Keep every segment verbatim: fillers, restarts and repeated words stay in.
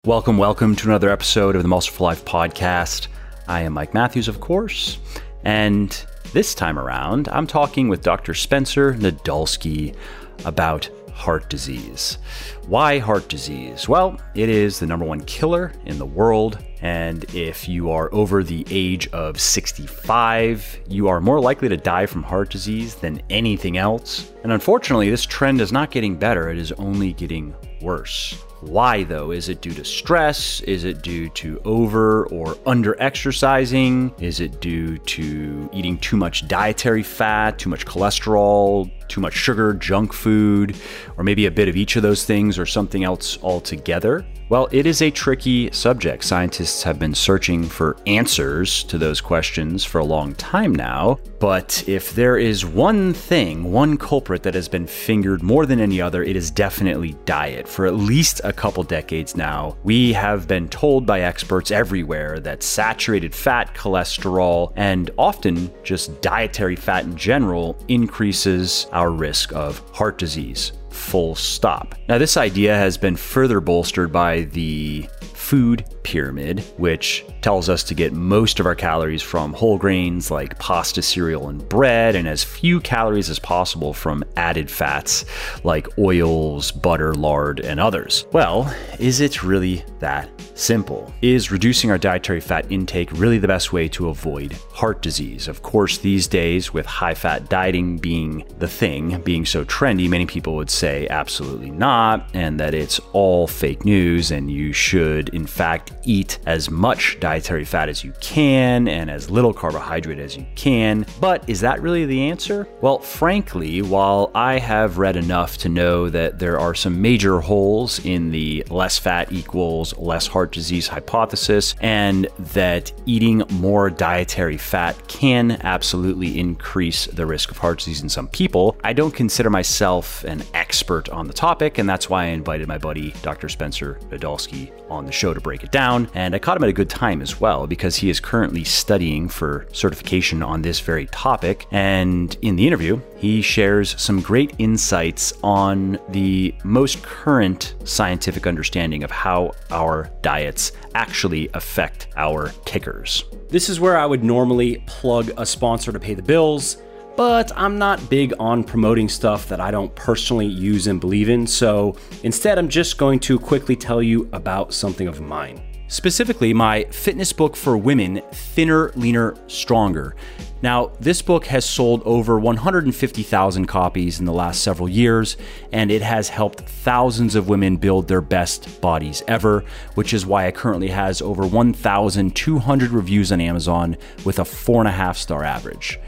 Welcome, welcome to another episode of the Muscle for Life podcast. I am Mike Matthews, of course, and this time around, I'm talking with Doctor Spencer Nadolsky about heart disease. Why heart disease? Well, it is the number one killer in the world, and if you are over the age of sixty-five, you are more likely to die from heart disease than anything else. And unfortunately, this trend is not getting better, it is only getting worse. Why though? Is it due to stress? Is it due to over or under exercising? Is it due to eating too much dietary fat, too much cholesterol, too much sugar, junk food, or maybe a bit of each of those things or something else altogether? Well, it is a tricky subject. Scientists have been searching for answers to those questions for a long time now. But if there is one thing, one culprit that has been fingered more than any other, it is definitely diet. For at least a couple decades now, we have been told by experts everywhere that saturated fat, cholesterol, and often just dietary fat in general increases our risk of heart disease. Full stop. Now, this idea has been further bolstered by the food pyramid, which tells us to get most of our calories from whole grains like pasta, cereal, and bread, and as few calories as possible from added fats like oils, butter, lard, and others. Well, is it really that simple? Is reducing our dietary fat intake really the best way to avoid heart disease? Of course, these days, with high-fat dieting being the thing, being so trendy, many people would say absolutely not, and that it's all fake news, and you should, in fact, eat as much dietary fat as you can and as little carbohydrate as you can. But is that really the answer? Well, frankly, while I have read enough to know that there are some major holes in the less fat equals less heart disease hypothesis, and that eating more dietary fat can absolutely increase the risk of heart disease in some people, I don't consider myself an expert on the topic, and that's why I invited my buddy, Doctor Spencer Nadolsky, on the show to break it down. And I caught him at a good time as well, because he is currently studying for certification on this very topic. And in the interview, he shares some great insights on the most current scientific understanding of how our diets actually affect our tickers. This is where I would normally plug a sponsor to pay the bills, but I'm not big on promoting stuff that I don't personally use and believe in, so instead I'm just going to quickly tell you about something of mine. Specifically, my fitness book for women, Thinner, Leaner, Stronger. Now, this book has sold over one hundred fifty thousand copies in the last several years, and it has helped thousands of women build their best bodies ever, which is why it currently has over one thousand two hundred reviews on Amazon with a four and a half star average.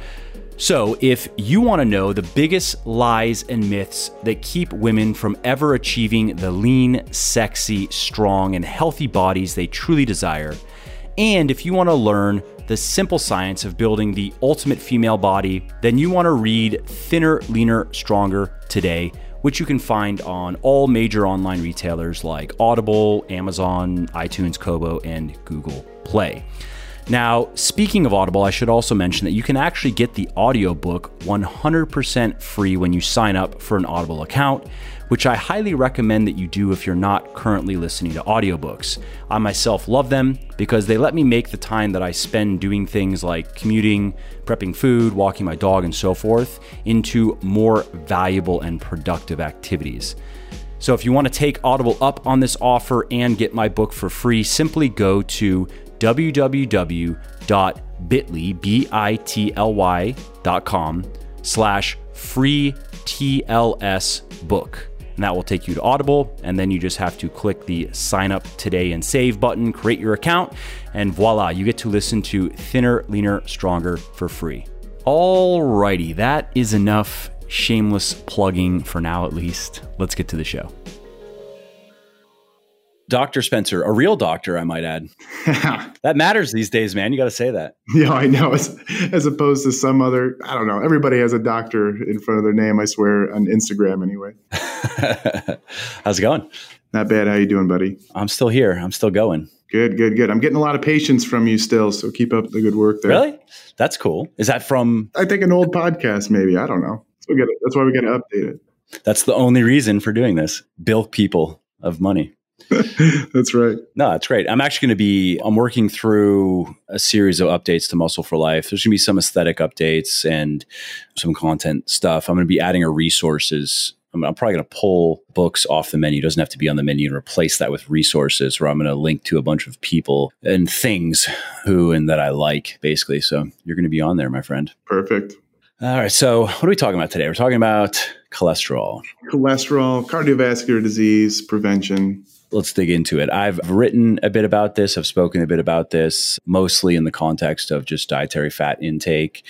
So if you want to know the biggest lies and myths that keep women from ever achieving the lean, sexy, strong, and healthy bodies they truly desire, and if you want to learn the simple science of building the ultimate female body, then you want to read Thinner, Leaner, Stronger today, which you can find on all major online retailers like Audible, Amazon, iTunes, Kobo, and Google Play. Now, speaking of Audible, I should also mention that you can actually get the audiobook one hundred percent free when you sign up for an Audible account, which I highly recommend that you do if you're not currently listening to audiobooks. I myself love them because they let me make the time that I spend doing things like commuting, prepping food, walking my dog, and so forth into more valuable and productive activities. So if you want to take Audible up on this offer and get my book for free, simply go to www.bit.ly, B-I-T-L-Y dot com slash free TLS book. And that will take you to Audible. And then you just have to click the sign up today and save button, create your account, and voila, you get to listen to Thinner, Leaner, Stronger for free. Alrighty, that is enough shameless plugging for now, at least. Let's get to the show. Doctor Spencer, a real doctor, I might add. That matters these days, man. You got to say that. Yeah, I know. As, as opposed to some other, I don't know. Everybody has a doctor in front of their name, I swear, on Instagram anyway. How's it going? Not bad. How you doing, buddy? I'm still here. I'm still going. Good, good, good. I'm getting a lot of patience from you still, so keep up the good work there. Really? That's cool. Is that from? I think an old podcast, maybe. I don't know. So we gotta, that's why we got to update it. That's the only reason for doing this. Bilk people of money. That's right. No, that's great. I'm actually going to be, I'm working through a series of updates to Muscle for Life. There's going to be some aesthetic updates and some content stuff. I'm going to be adding a resources. I'm, I'm probably going to pull books off the menu. It doesn't have to be on the menu, and replace that with resources where I'm going to link to a bunch of people and things who and that I like, basically. So you're going to be on there, my friend. Perfect. All right. So what are we talking about today? We're talking about cholesterol. Cholesterol, cardiovascular disease, prevention. Let's dig into it. I've written a bit about this. I've spoken a bit about this, mostly in the context of just dietary fat intake.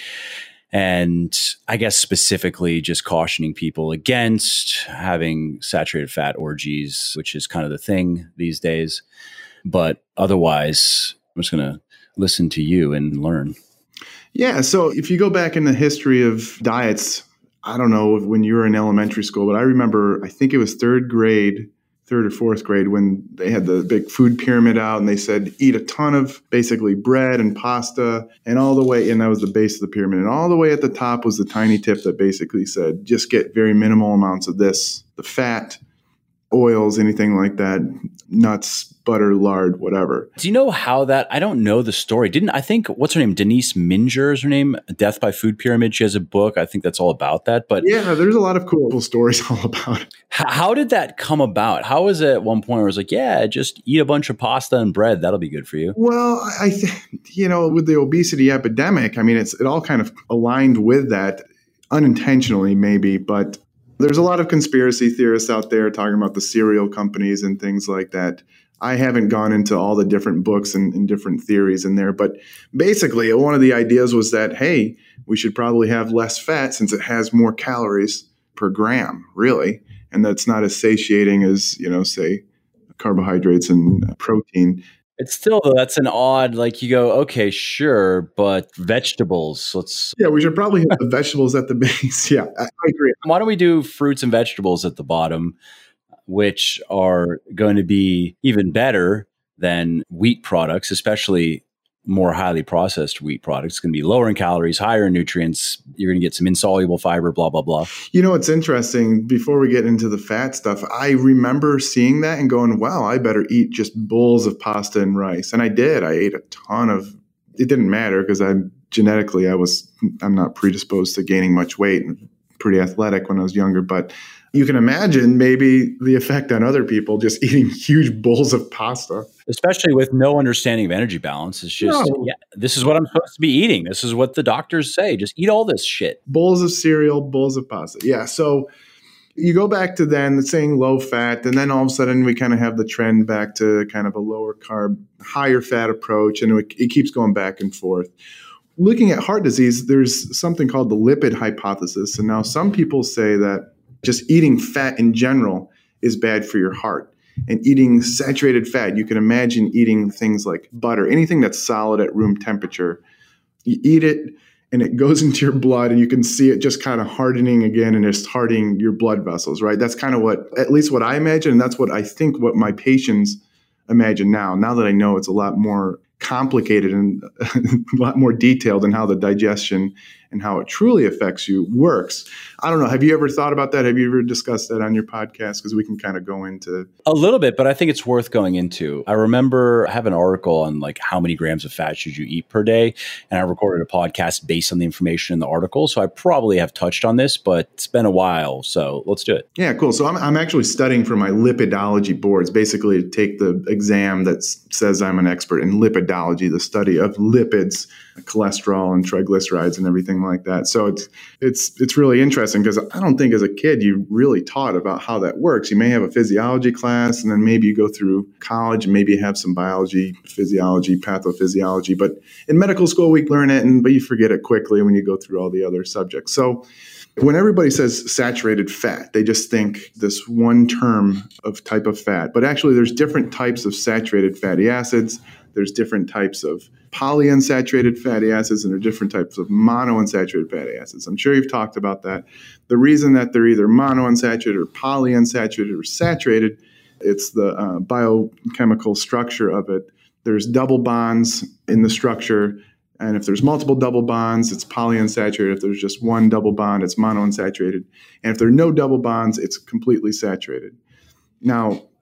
And I guess specifically just cautioning people against having saturated fat orgies, which is kind of the thing these days. But otherwise, I'm just going to listen to you and learn. Yeah. So if you go back in the history of diets, I don't know when you were in elementary school, but I remember, I think it was third grade, third or fourth grade, when they had the big food pyramid out and they said, eat a ton of basically bread and pasta, and all the way, and that was the base of the pyramid. And all the way at the top was the tiny tip that basically said, just get very minimal amounts of this, the fat, oils, anything like that, nuts, butter, lard, whatever. Do you know how that, I don't know the story. Didn't, I think, what's her name? Denise Minger is her name? Death by Food Pyramid. She has a book. I think that's all about that. But yeah, there's a lot of cool stories all about it. How, how did that come about? How was it at one point where it was like, yeah, just eat a bunch of pasta and bread. That'll be good for you. Well, I think, you know, with the obesity epidemic, I mean, it's it all kind of aligned with that unintentionally, maybe, but there's a lot of conspiracy theorists out there talking about the cereal companies and things like that. I haven't gone into all the different books and, and different theories in there, but basically one of the ideas was that, hey, we should probably have less fat since it has more calories per gram, really. And that's not as satiating as, you know, say carbohydrates and protein. It's still, though, that's an odd, like you go, okay, sure, but vegetables, let's. Yeah, we should probably have the vegetables at the base. Yeah, I, I agree. Why don't we do fruits and vegetables at the bottom, which are going to be even better than wheat products, especially more highly processed wheat products. It's going to be lower in calories, higher in nutrients. You're going to get some insoluble fiber, blah, blah, blah. You know, it's interesting. Before we get into the fat stuff, I remember seeing that and going, wow, I better eat just bowls of pasta and rice. And I did. I ate a ton of, it didn't matter because I'm genetically, I was, I'm not predisposed to gaining much weight and pretty athletic when I was younger, but you can imagine maybe the effect on other people just eating huge bowls of pasta. Especially with no understanding of energy balance. It's just, no. yeah, this is what I'm supposed to be eating. This is what the doctors say. Just eat all this shit. Bowls of cereal, bowls of pasta. Yeah. So you go back to then saying low fat, and then all of a sudden we kind of have the trend back to kind of a lower carb, higher fat approach, and it, it keeps going back and forth. Looking at heart disease, there's something called the lipid hypothesis. And now some people say that just eating fat in general is bad for your heart. And eating saturated fat, you can imagine eating things like butter, anything that's solid at room temperature. You eat it and it goes into your blood and you can see it just kind of hardening again and just hardening your blood vessels, right? That's kind of what, at least what I imagine. And that's what I think what my patients imagine now. Now that I know it's a lot more complicated and a lot more detailed in how the digestion and how it truly affects you works. I don't know. Have you ever thought about that? Have you ever discussed that on your podcast? Because we can kind of go into a little bit, but I think it's worth going into. I remember I have an article on like how many grams of fat should you eat per day. And I recorded a podcast based on the information in the article. So I probably have touched on this, but it's been a while. So let's do it. Yeah, cool. So I'm, I'm actually studying for my lipidology boards, basically to take the exam that says I'm an expert in lipidology, the study of lipids, cholesterol and triglycerides and everything like that. So it's it's it's really interesting because I don't think as a kid you really taught about how that works. You may have a physiology class and then maybe you go through college and maybe you have some biology, physiology, pathophysiology. But in medical school we learn it, and but you forget it quickly when you go through all the other subjects. So when everybody says saturated fat, they just think this one term of type of fat. But actually there's different types of saturated fatty acids. There's different types of polyunsaturated fatty acids, and there are different types of monounsaturated fatty acids. I'm sure you've talked about that. The reason that they're either monounsaturated or polyunsaturated or saturated, it's the uh, biochemical structure of it. There's double bonds in the structure, and if there's multiple double bonds, it's polyunsaturated. If there's just one double bond, it's monounsaturated. And if there are no double bonds, it's completely saturated. Now,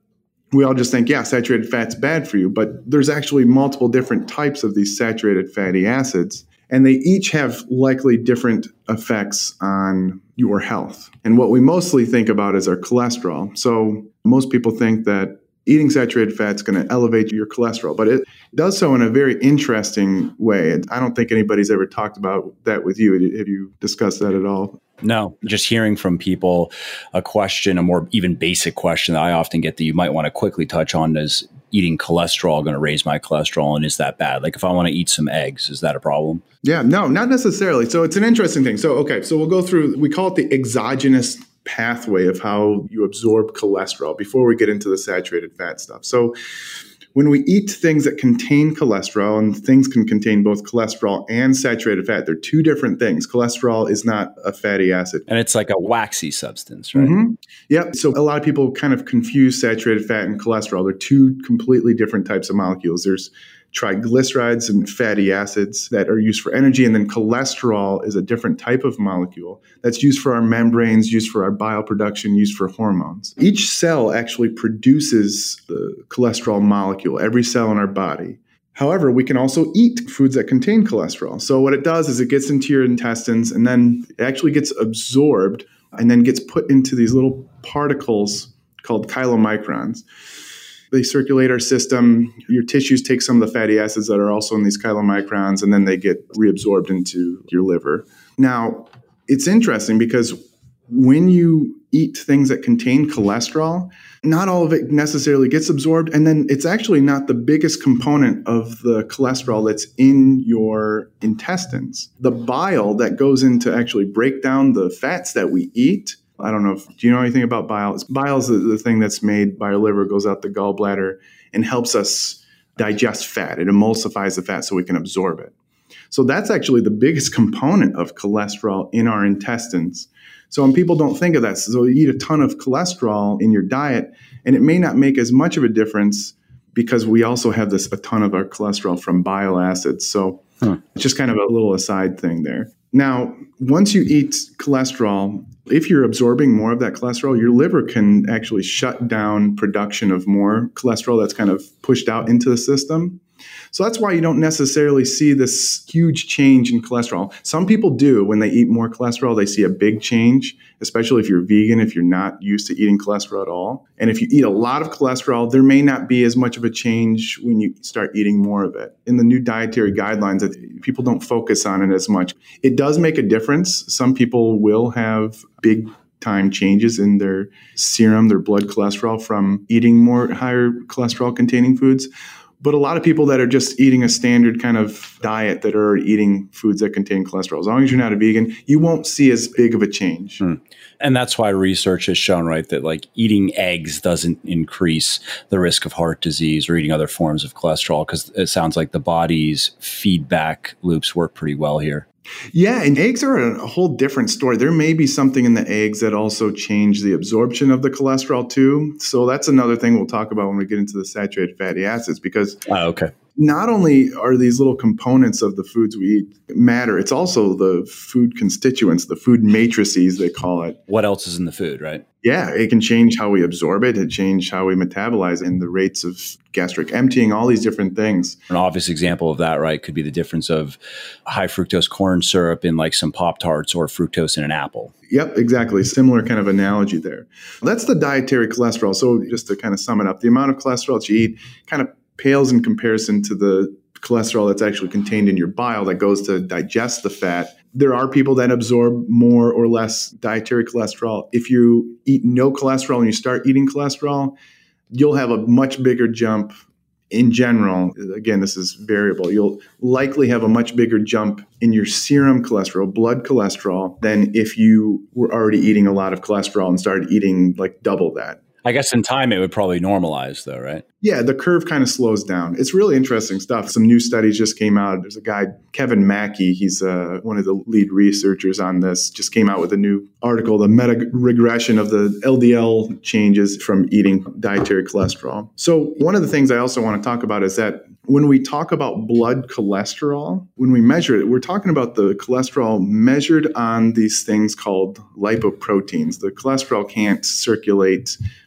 we all just think, yeah, saturated fat's bad for you. But there's actually multiple different types of these saturated fatty acids, and they each have likely different effects on your health. And what we mostly think about is our cholesterol. So most people think that eating saturated fat is going to elevate your cholesterol, but it does so in a very interesting way. And I don't think anybody's ever talked about that with you. Have you discussed that at all? No, just hearing from people a question, a more even basic question that I often get that you might want to quickly touch on is eating cholesterol going to raise my cholesterol, and is that bad? Like if I want to eat some eggs, is that a problem? Yeah, no, not necessarily. So it's an interesting thing. So, okay, so we'll go through, we call it the exogenous pathway of how you absorb cholesterol before we get into the saturated fat stuff. So when we eat things that contain cholesterol, and things can contain both cholesterol and saturated fat, they're two different things. Cholesterol is not a fatty acid. And it's like a waxy substance, right? Mm-hmm. Yep. So a lot of people kind of confuse saturated fat and cholesterol. They're two completely different types of molecules. There's triglycerides and fatty acids that are used for energy. And then cholesterol is a different type of molecule that's used for our membranes, used for our bile production, used for hormones. Each cell actually produces the cholesterol molecule, every cell in our body. However, we can also eat foods that contain cholesterol. So what it does is it gets into your intestines and then it actually gets absorbed and then gets put into these little particles called chylomicrons. They circulate our system. Your tissues take some of the fatty acids that are also in these chylomicrons, and then they get reabsorbed into your liver. Now, it's interesting because when you eat things that contain cholesterol, not all of it necessarily gets absorbed, and then it's actually not the biggest component of the cholesterol that's in your intestines. The bile that goes in to actually break down the fats that we eat, I don't know if, do you know anything about bile? Bile is the, the thing that's made by our liver, goes out the gallbladder and helps us digest fat. It emulsifies the fat so we can absorb it. So that's actually the biggest component of cholesterol in our intestines. So when people don't think of that, so you eat a ton of cholesterol in your diet, and it may not make as much of a difference because we also have this a ton of our cholesterol from bile acids. So huh. It's just kind of a little aside thing there. Now, once you eat cholesterol, if you're absorbing more of that cholesterol, your liver can actually shut down production of more cholesterol that's kind of pushed out into the system. So that's why you don't necessarily see this huge change in cholesterol. Some people do. When they eat more cholesterol, they see a big change, especially if you're vegan, if you're not used to eating cholesterol at all. And if you eat a lot of cholesterol, there may not be as much of a change when you start eating more of it. In the new dietary guidelines, people don't focus on it as much. It does make a difference. Some people will have big time changes in their serum, their blood cholesterol from eating more higher cholesterol containing foods. But a lot of people that are just eating a standard kind of diet that are eating foods that contain cholesterol, as long as you're not a vegan, you won't see as big of a change. Hmm. And that's why research has shown, right, that like eating eggs doesn't increase the risk of heart disease or eating other forms of cholesterol, because it sounds like the body's feedback loops work pretty well here. Yeah, and eggs are a whole different story. There may be something in the eggs that also change the absorption of the cholesterol too. So that's another thing we'll talk about when we get into the saturated fatty acids, because oh, okay. Not only are these little components of the foods we eat matter, it's also the food constituents, the food matrices, they call it. What else is in the food, right? Yeah, it can change how we absorb it. It change how we metabolize it, and the rates of gastric emptying, all these different things. An obvious example of that, right, could be the difference of high fructose corn syrup in like some Pop-Tarts or fructose in an apple. Yep, exactly. Similar kind of analogy there. That's the dietary cholesterol. So just to kind of sum it up, the amount of cholesterol that you eat kind of pales in comparison to the cholesterol that's actually contained in your bile that goes to digest the fat. There are people that absorb more or less dietary cholesterol. If you eat no cholesterol and you start eating cholesterol, you'll have a much bigger jump in general. Again, this is variable. You'll likely have a much bigger jump in your serum cholesterol, blood cholesterol, than if you were already eating a lot of cholesterol and started eating like double that. I guess in time it would probably normalize though, right? Yeah, the curve kind of slows down. It's really interesting stuff. Some new studies just came out. There's a guy, Kevin Mackey, he's uh, one of the lead researchers on this, just came out with a new article, the meta-regression of the L D L changes from eating dietary cholesterol. So one of the things I also want to talk about is that when we talk about blood cholesterol, when we measure it, we're talking about the cholesterol measured on these things called lipoproteins. The cholesterol can't circulate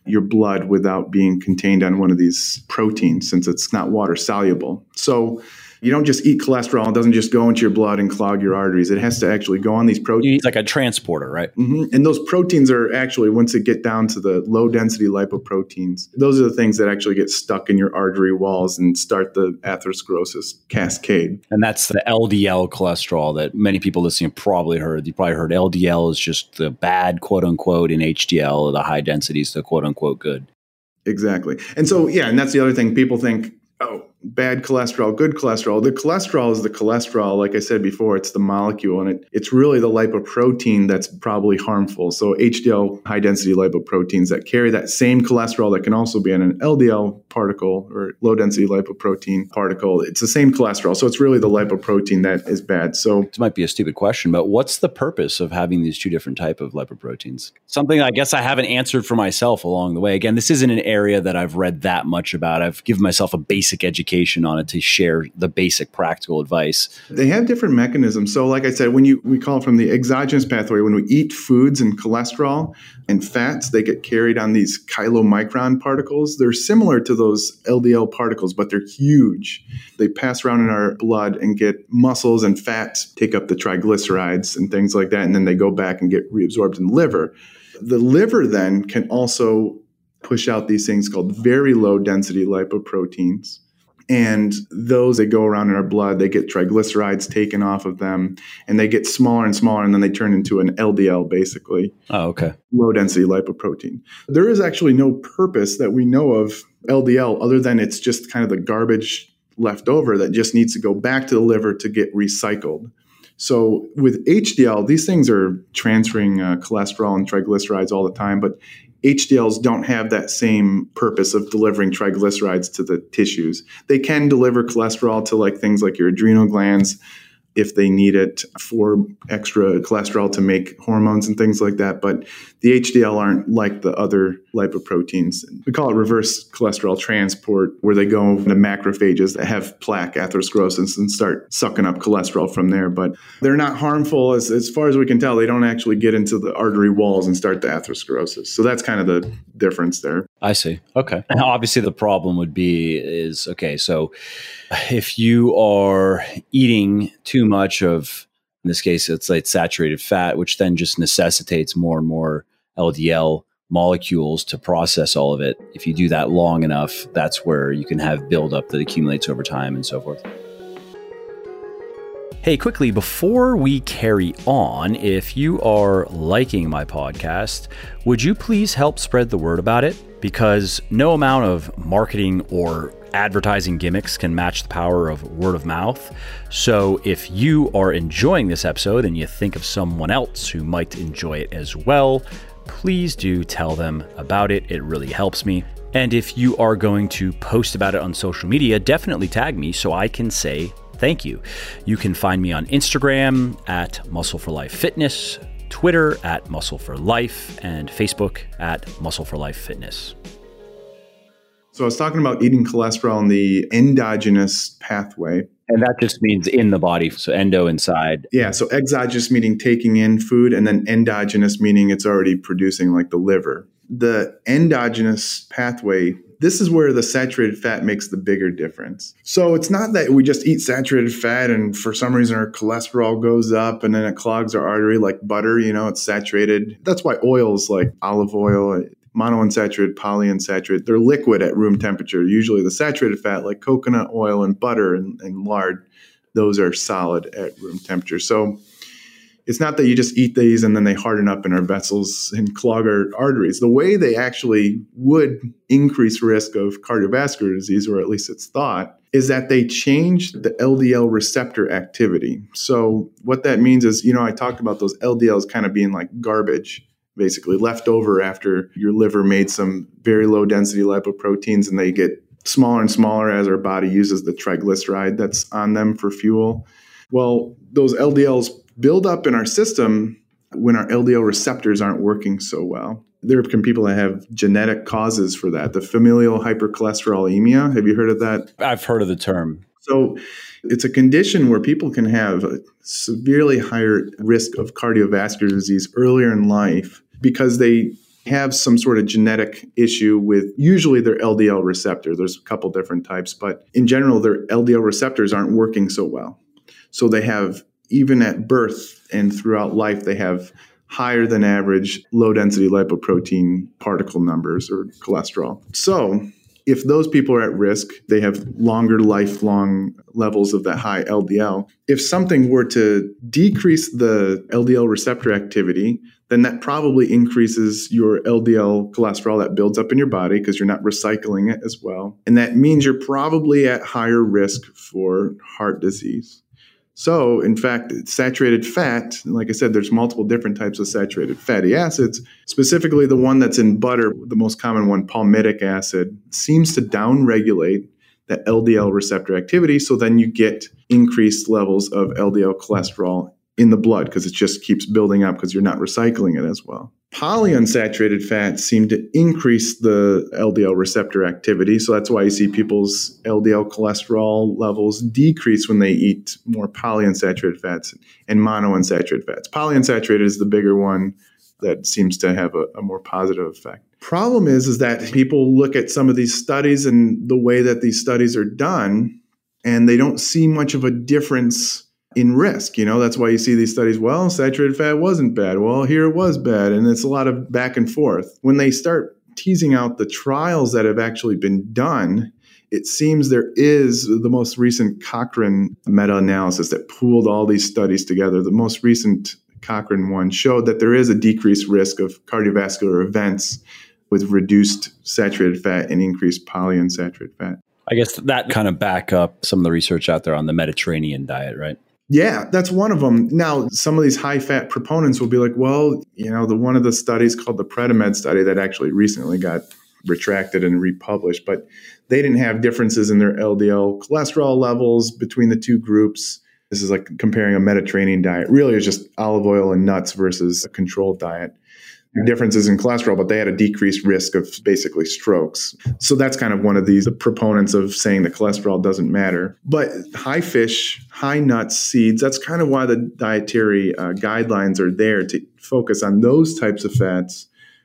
your blood without being contained on one of these proteins since it's not water soluble. So you don't just eat cholesterol. It doesn't just go into your blood and clog your arteries. It has to actually go on these proteins. It's like a transporter, right? Mm-hmm. And those proteins are actually, once it get down to the low density lipoproteins, those are the things that actually get stuck in your artery walls and start the atherosclerosis cascade. And that's the L D L cholesterol that many people listening probably heard. You probably heard L D L is just the bad, quote unquote, and H D L, the high density, is the quote unquote good. Exactly. And so, yeah, and that's the other thing. People think, oh, bad cholesterol, good cholesterol. The cholesterol is the cholesterol. Like I said before, it's the molecule, and it, it's really the lipoprotein that's probably harmful. So H D L, high-density lipoproteins that carry that same cholesterol that can also be in an L D L particle or low-density lipoprotein particle. It's the same cholesterol. So it's really the lipoprotein that is bad. So this might be a stupid question, but what's the purpose of having these two different type of lipoproteins? Something I guess I haven't answered for myself along the way. Again, this isn't an area that I've read that much about. I've given myself a basic education on it to share the basic practical advice. They have different mechanisms. So like I said, when you we call it from the exogenous pathway, when we eat foods and cholesterol and fats, they get carried on these chylomicron particles. They're similar to those L D L particles, but they're huge. They pass around in our blood and get muscles and fats take up the triglycerides and things like that, and then they go back and get reabsorbed in the liver. The liver then can also push out these things called very low density lipoproteins. And those, they go around in our blood, they get triglycerides taken off of them, and they get smaller and smaller, and then they turn into an L D L, basically. Oh, okay. Low-density lipoprotein. There is actually no purpose that we know of L D L other than it's just kind of the garbage left over that just needs to go back to the liver to get recycled. So with H D L, these things are transferring uh, cholesterol and triglycerides all the time, but H D Ls don't have that same purpose of delivering triglycerides to the tissues. They can deliver cholesterol to like things like your adrenal glands if they need it for extra cholesterol to make hormones and things like that. But the H D L aren't like the other lipoproteins. We call it reverse cholesterol transport, where they go into macrophages that have plaque atherosclerosis and start sucking up cholesterol from there. But they're not harmful. As, as far as we can tell, they don't actually get into the artery walls and start the atherosclerosis. So that's kind of the difference there. I see. Okay. Now, obviously, the problem would be is, okay, so if you are eating too much of, in this case, it's like saturated fat, which then just necessitates more and more L D L molecules to process all of it. If you do that long enough, that's where you can have buildup that accumulates over time and so forth. Hey, quickly, before we carry on, if you are liking my podcast, would you please help spread the word about it? Because no amount of marketing or advertising gimmicks can match the power of word of mouth. So if you are enjoying this episode and you think of someone else who might enjoy it as well, please do tell them about it. It really helps me. And if you are going to post about it on social media, definitely tag me so I can say thank you. You can find me on Instagram at Muscle for Life Fitness, Twitter at Muscle for Life, and Facebook at Muscle for Life Fitness. So I was talking about eating cholesterol in the endogenous pathway. And that just means in the body, so endo inside. Yeah, so exogenous meaning taking in food, and then endogenous meaning it's already producing like the liver. The endogenous pathway, this is where the saturated fat makes the bigger difference. So it's not that we just eat saturated fat and for some reason our cholesterol goes up and then it clogs our artery like butter, you know, it's saturated. That's why oils like olive oil, monounsaturated, polyunsaturated, they're liquid at room temperature. Usually the saturated fat like coconut oil and butter and, and lard, those are solid at room temperature. So it's not that you just eat these and then they harden up in our vessels and clog our arteries. The way they actually would increase risk of cardiovascular disease, or at least it's thought, is that they change the L D L receptor activity. So what that means is, you know, I talked about those L D Ls kind of being like garbage, basically left over after your liver made some very low density lipoproteins, and they get smaller and smaller as our body uses the triglyceride that's on them for fuel. Well, those L D Ls build up in our system when our L D L receptors aren't working so well. There can people that have genetic causes for that. The familial hypercholesterolemia. Have you heard of that? I've heard of the term. So it's a condition where people can have a severely higher risk of cardiovascular disease earlier in life because they have some sort of genetic issue with usually their L D L receptor. There's a couple different types, but in general, their L D L receptors aren't working so well. So they have, even at birth and throughout life, they have higher than average low density lipoprotein particle numbers or cholesterol. So if those people are at risk, they have longer lifelong levels of that high L D L. If something were to decrease the L D L receptor activity, then that probably increases your L D L cholesterol that builds up in your body because you're not recycling it as well. And that means you're probably at higher risk for heart disease. So, in fact, saturated fat, like I said, there's multiple different types of saturated fatty acids. Specifically, the one that's in butter, the most common one, palmitic acid, seems to downregulate the L D L receptor activity. So then you get increased levels of L D L cholesterol in the blood because it just keeps building up because you're not recycling it as well. Polyunsaturated fats seem to increase the L D L receptor activity. So that's why you see people's L D L cholesterol levels decrease when they eat more polyunsaturated fats and monounsaturated fats. Polyunsaturated is the bigger one that seems to have a, a more positive effect. Problem is, is that people look at some of these studies and the way that these studies are done, and they don't see much of a difference in risk. You know, that's why you see these studies, well, saturated fat wasn't bad. Well, here it was bad. And it's a lot of back and forth. When they start teasing out the trials that have actually been done, it seems there is the most recent Cochrane meta-analysis that pooled all these studies together. The most recent Cochrane one showed that there is a decreased risk of cardiovascular events with reduced saturated fat and increased polyunsaturated fat. I guess that kind of back up some of the research out there on the Mediterranean diet, right? Yeah, that's one of them. Now, some of these high-fat proponents will be like, well, you know, the one of the studies called the Predimed study that actually recently got retracted and republished, but they didn't have differences in their L D L cholesterol levels between the two groups. This is like comparing a Mediterranean diet. Really, it's just olive oil and nuts versus a controlled diet. Differences in cholesterol, but they had a decreased risk of basically strokes. So that's kind of one of these proponents of saying that cholesterol doesn't matter. But high fish, high nuts, seeds, that's kind of why the dietary uh, guidelines are there, to focus on those types of fats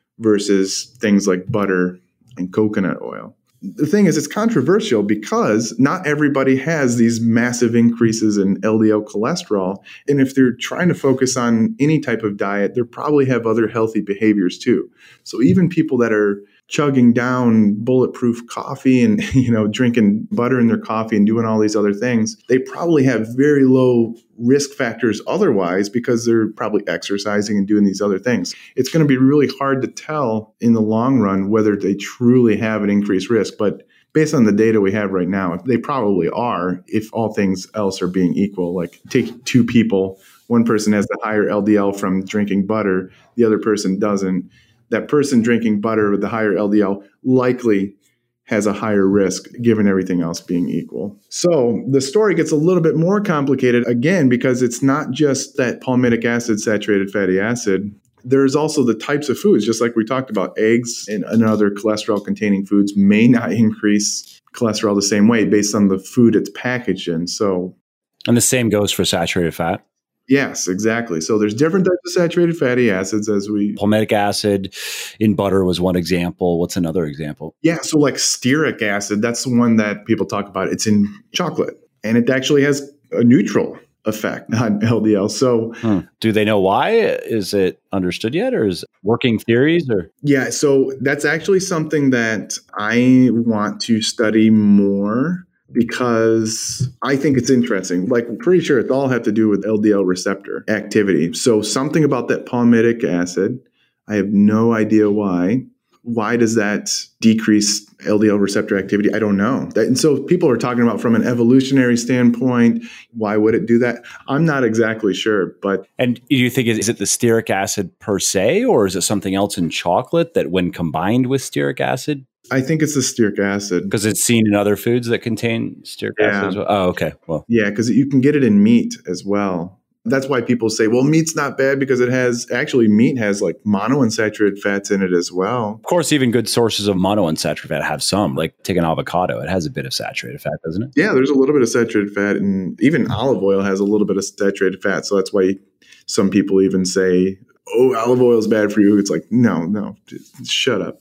versus things like butter and coconut oil. The thing is, it's controversial because not everybody has these massive increases in L D L cholesterol. And if they're trying to focus on any type of diet, they probably have other healthy behaviors too. So even people that are chugging down bulletproof coffee and, you know, drinking butter in their coffee and doing all these other things, they probably have very low risk factors otherwise because they're probably exercising and doing these other things. It's going to be really hard to tell in the long run whether they truly have an increased risk. But based on the data we have right now, they probably are, if all things else are being equal. Like, take two people, one person has the higher L D L from drinking butter, the other person doesn't. That person drinking butter with the higher L D L likely has a higher risk given everything else being equal. So the story gets a little bit more complicated again, because it's not just that palmitic acid, saturated fatty acid. There's also the types of foods, just like we talked about. Eggs and, and other cholesterol-containing foods may not increase cholesterol the same way based on the food it's packaged in. So, and the same goes for saturated fat? Yes, exactly. So there's different types of saturated fatty acids as we... Palmitic acid in butter was one example. What's another example? Yeah, so like stearic acid, that's the one that people talk about. It's in chocolate, and it actually has a neutral effect on L D L. So hmm. Do they know why? Is it understood yet, or is it working theories? Or yeah, so that's actually something that I want to study more, because I think it's interesting. Like, I'm pretty sure it all have to do with L D L receptor activity. So something about that palmitic acid, I have no idea why. Why does that decrease L D L receptor activity? I don't know. That, and so people are talking about from an evolutionary standpoint, why would it do that? I'm not exactly sure. But and do you think, is it the stearic acid per se, or is it something else in chocolate that when combined with stearic acid? I think it's the stearic acid. Because it's seen in other foods that contain stearic yeah. acid as well? Oh, okay. Well, yeah, because you can get it in meat as well. That's why people say, well, meat's not bad, because it has, actually meat has like monounsaturated fats in it as well. Of course, even good sources of monounsaturated fat have some, like take an avocado. It has a bit of saturated fat, doesn't it? Yeah, there's a little bit of saturated fat, and even olive oil has a little bit of saturated fat. So that's why some people even say oh, olive oil is bad for you. It's like, no, no, just shut up.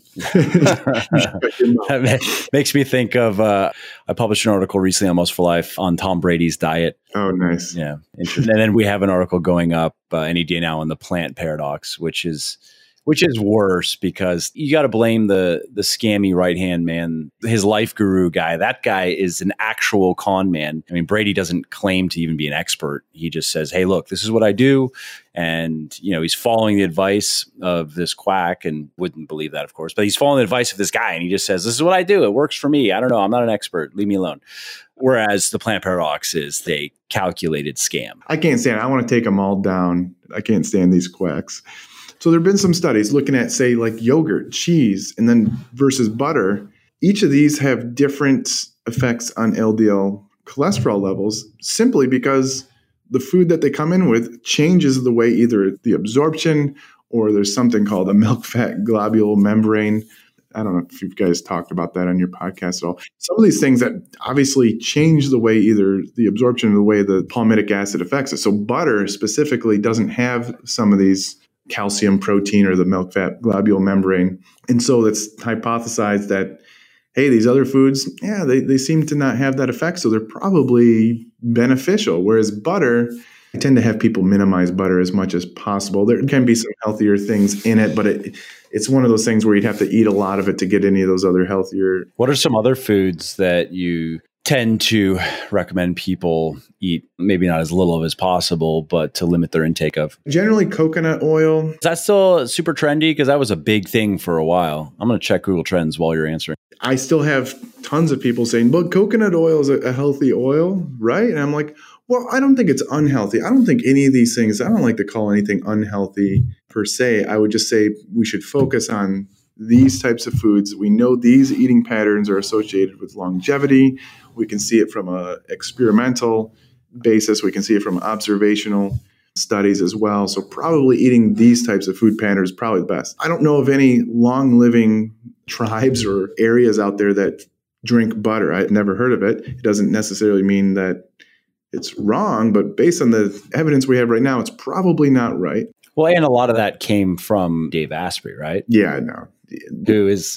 That makes me think of, uh, I published an article recently on Muscle for Life on Tom Brady's diet. Oh, nice. Yeah. Interesting. And then we have an article going up uh, any day now on the plant paradox, which is which is worse because you got to blame the the scammy right-hand man, his life guru guy. That guy is an actual con man. I mean, Brady doesn't claim to even be an expert. He just says, hey, look, this is what I do. And, you know, he's following the advice of this quack and wouldn't believe that, of course. But he's following the advice of this guy. And he just says, this is what I do. It works for me. I don't know. I'm not an expert. Leave me alone. Whereas the plant paradox is a calculated scam. I can't stand it. I want to take them all down. I can't stand these quacks. So there have been some studies looking at, say, like yogurt, cheese, and then versus butter. Each of these have different effects on L D L cholesterol levels simply because the food that they come in with changes the way either the absorption or there's something called a milk fat globule membrane. I don't know if you guys talked about that on your podcast at all. Some of these things that obviously change the way either the absorption or the way the palmitic acid affects it. So butter specifically doesn't have some of these calcium protein or the milk fat globule membrane. And so it's hypothesized that, hey, these other foods, yeah, they, they seem to not have that effect. So they're probably beneficial. Whereas butter, I tend to have people minimize butter as much as possible. There can be some healthier things in it, but it, it's one of those things where you'd have to eat a lot of it to get any of those other healthier. What are some other foods that you tend to recommend people eat, maybe not as little of as possible, but to limit their intake of? Generally coconut oil. Is that still super trendy? Because that was a big thing for a while. I'm going to check Google Trends while you're answering. I still have tons of people saying, but coconut oil is a, a healthy oil, right? And I'm like, well, I don't think it's unhealthy. I don't think any of these things, I don't like to call anything unhealthy per se. I would just say we should focus on these types of foods. We know these eating patterns are associated with longevity. We can see it from an experimental basis. We can see it from observational studies as well. So probably eating these types of food patterns is probably the best. I don't know of any long-living tribes or areas out there that drink butter. I've never heard of it. It doesn't necessarily mean that it's wrong, but based on the evidence we have right now, it's probably not right. Well, and a lot of that came from Dave Asprey, right? Yeah, no. Who is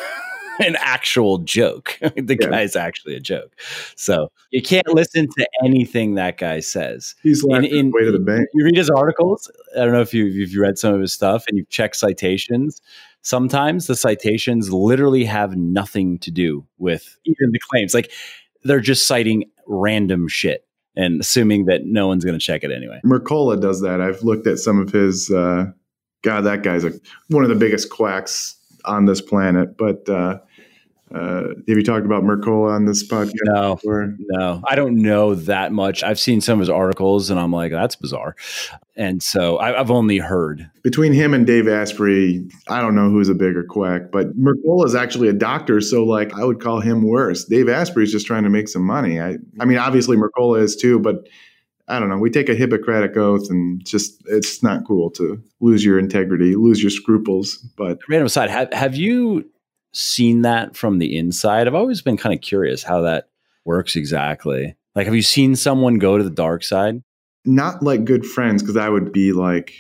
an actual joke. The Yeah. guy's actually a joke. So you can't listen to anything that guy says. He's laughing his way to the bank. You read his articles. I don't know if, you, if you've read some of his stuff and you've checked citations. Sometimes the citations literally have nothing to do with even the claims. Like they're just citing random shit and assuming that no one's going to check it anyway. Mercola does that. I've looked at some of his, uh, God, that guy's a, one of the biggest quacks on this planet. But uh, uh, have you talked about Mercola on this podcast? No, before? no, I don't know that much. I've seen some of his articles and I'm like, that's bizarre. And so I, I've only heard. Between him and Dave Asprey, I don't know who's a bigger quack, but Mercola is actually a doctor. So like, I would call him worse. Dave Asprey is just trying to make some money. I, I mean, obviously Mercola is too, but I don't know. We take a Hippocratic oath and just, it's not cool to lose your integrity, lose your scruples. But random aside, have, have you seen that from the inside? I've always been kind of curious how that works exactly. Like, have you seen someone go to the dark side? Not like good friends, because I would be like,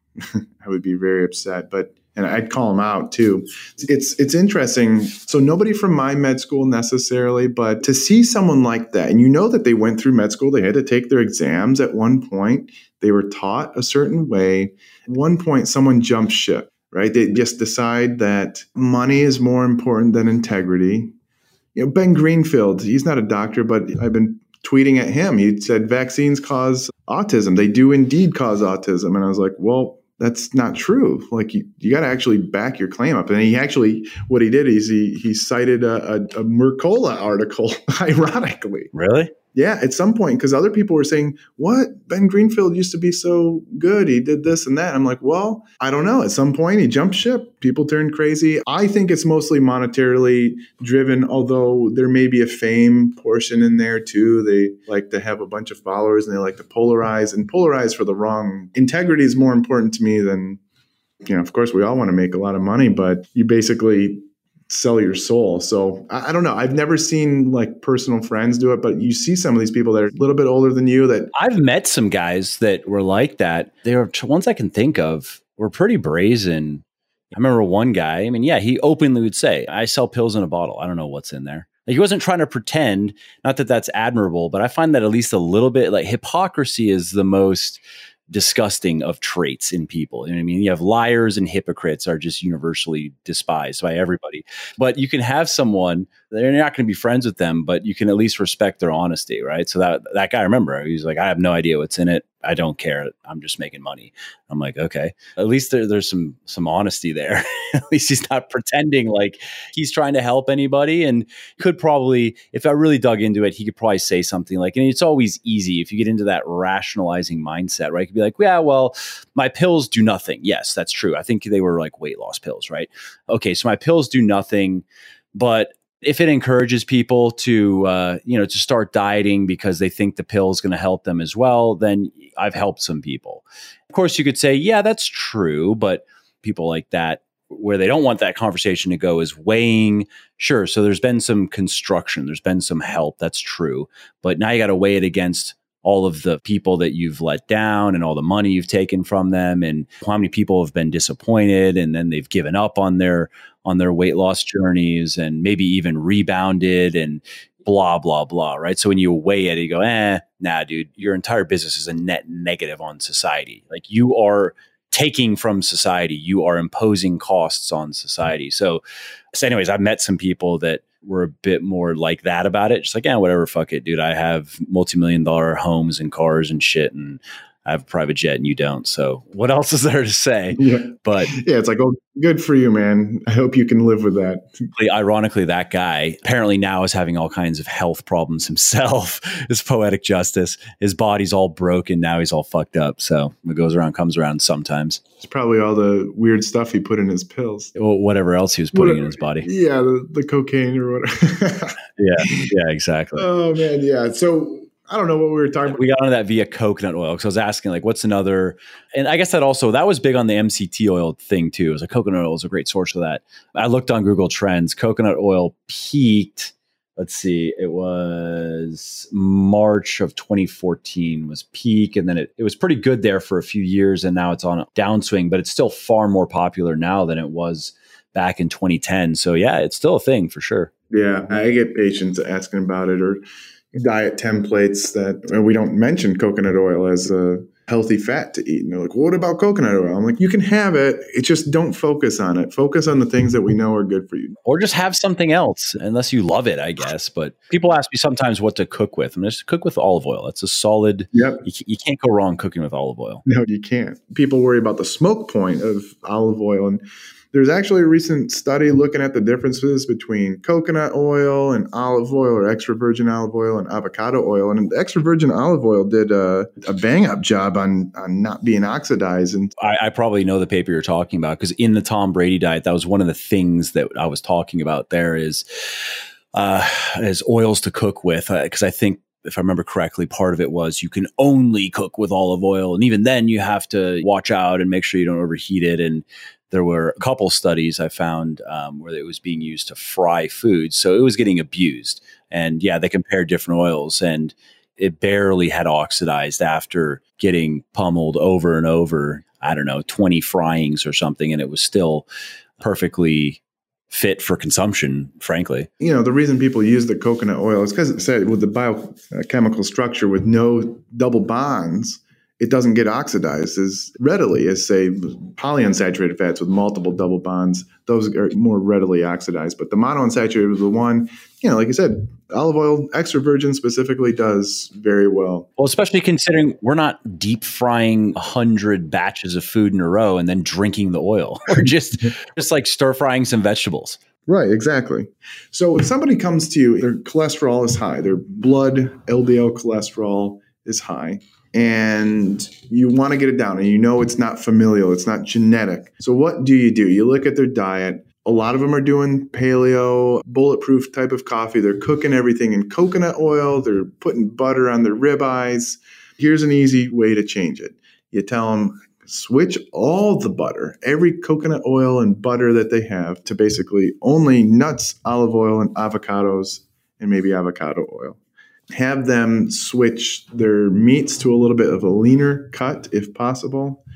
I would be very upset, but, and I'd call them out too. It's, it's interesting. So nobody from my med school necessarily, but to see someone like that, and you know that they went through med school, they had to take their exams at one point, they were taught a certain way. At one point, someone jumped ship, right? They just decide that money is more important than integrity. You know, Ben Greenfield, he's not a doctor, but I've been tweeting at him. He said vaccines cause autism. They do indeed cause autism. And I was like, well, that's not true. Like you, you got to actually back your claim up. And he actually, what he did is he he cited a, a, a Mercola article, ironically. Really? Yeah, at some point, because other people were saying, what? Ben Greenfield used to be so good. He did this and that. I'm like, well, I don't know. At some point, he jumped ship. People turned crazy. I think it's mostly monetarily driven, although there may be a fame portion in there too. They like to have a bunch of followers and they like to polarize and polarize for the wrong. Integrity is more important to me than, you know, of course, we all want to make a lot of money, but you basically sell your soul. So I, I don't know. I've never seen like personal friends do it, but you see some of these people that are a little bit older than you that I've met some guys that were like that. They were ones I can think of were pretty brazen. I remember one guy, I mean, yeah, he openly would say, I sell pills in a bottle. I don't know what's in there. Like, he wasn't trying to pretend, not that that's admirable, but I find that at least a little bit, like, hypocrisy is the most disgusting of traits in people. You know what I mean? You have liars and hypocrites are just universally despised by everybody. But you can have someone, they're not going to be friends with them, but you can at least respect their honesty, right? So that that guy, I remember, he's like, I have no idea what's in it. I don't care. I'm just making money. I'm like, okay, at least there, there's some some honesty there. At least he's not pretending like he's trying to help anybody. And could probably, if I really dug into it, he could probably say something like, and it's always easy if you get into that rationalizing mindset, right? You could be like, yeah, well, my pills do nothing. Yes, that's true. I think they were like weight loss pills, right? Okay, so my pills do nothing, but if it encourages people to, uh, you know, to start dieting because they think the pill is going to help them as well, then I've helped some people. Of course, you could say, yeah, that's true. But people like that, where they don't want that conversation to go, is weighing. Sure. So there's been some construction. There's been some help. That's true. But now you got to weigh it against all of the people that you've let down and all the money you've taken from them, and how many people have been disappointed and then they've given up on their on their weight loss journeys and maybe even rebounded and blah, blah, blah, right? So when you weigh it, you go, eh, nah, dude, your entire business is a net negative on society. Like, you are taking from society, you are imposing costs on society. So, so anyways, I've met some people that were a bit more like that about it. Just like, yeah, whatever, fuck it, dude. I have multi-million dollar homes and cars and shit, and I have a private jet and you don't. So what else is there to say? Yeah. But yeah, it's like, oh, good for you, man. I hope you can live with that. Ironically, that guy apparently now is having all kinds of health problems himself. His poetic justice, his body's all broken. Now he's all fucked up. So what goes around comes around sometimes. It's probably all the weird stuff he put in his pills. Or whatever else he was putting whatever, in his body. Yeah, the, the cocaine or whatever. yeah, yeah, exactly. Oh, man, yeah. So I don't know what we were talking about. We got onto that via coconut oil, because I was asking, like, what's another, and I guess that also, that was big on the M C T oil thing too. It was like, coconut oil is a great source of that. I looked on Google Trends. Coconut oil peaked, let's see, it was March of twenty fourteen was peak. And then it, it was pretty good there for a few years. And now it's on a downswing, but it's still far more popular now than it was back in twenty ten. So yeah, it's still a thing for sure. Yeah, I get patients asking about it, or diet templates that, and we don't mention coconut oil as a healthy fat to eat. And they're like, well, what about coconut oil? I'm like, you can have it. It just don't focus on it. Focus on the things that we know are good for you. Or just have something else, unless you love it, I guess. But people ask me sometimes what to cook with. I'm just cook with olive oil. That's a solid, yep. you, you can't go wrong cooking with olive oil. No, you can't. People worry about the smoke point of olive oil, and there's actually a recent study looking at the differences between coconut oil and olive oil, or extra virgin olive oil and avocado oil. And extra virgin olive oil did a, a bang up job on, on not being oxidized. And I, I probably know the paper you're talking about, because in the Tom Brady diet, that was one of the things that I was talking about there is, uh, is oils to cook with. Because uh, I think, if I remember correctly, part of it was you can only cook with olive oil. And even then you have to watch out and make sure you don't overheat it. And there were a couple studies I found um, where it was being used to fry food. So it was getting abused. And yeah, they compared different oils, and it barely had oxidized after getting pummeled over and over, I don't know, twenty fryings or something. And it was still perfectly fit for consumption, frankly. You know, the reason people use the coconut oil is because it said with the biochemical structure with no double bonds, it doesn't get oxidized as readily as, say, polyunsaturated fats with multiple double bonds. Those are more readily oxidized. But the monounsaturated was the one, you know, like I said, olive oil, extra virgin specifically, does very well. Well, especially considering we're not deep frying a hundred batches of food in a row and then drinking the oil. We're just, just like stir frying some vegetables. Right, exactly. So if somebody comes to you, their cholesterol is high, their blood L D L cholesterol is high, and you want to get it down, and you know it's not familial, it's not genetic. So what do you do? You look at their diet. A lot of them are doing paleo, bulletproof type of coffee. They're cooking everything in coconut oil. They're putting butter on their ribeyes. Here's an easy way to change it. You tell them, switch all the butter, every coconut oil and butter that they have, to basically only nuts, olive oil, and avocados, and maybe avocado oil. Have them switch their meats to a little bit of a leaner cut if possible.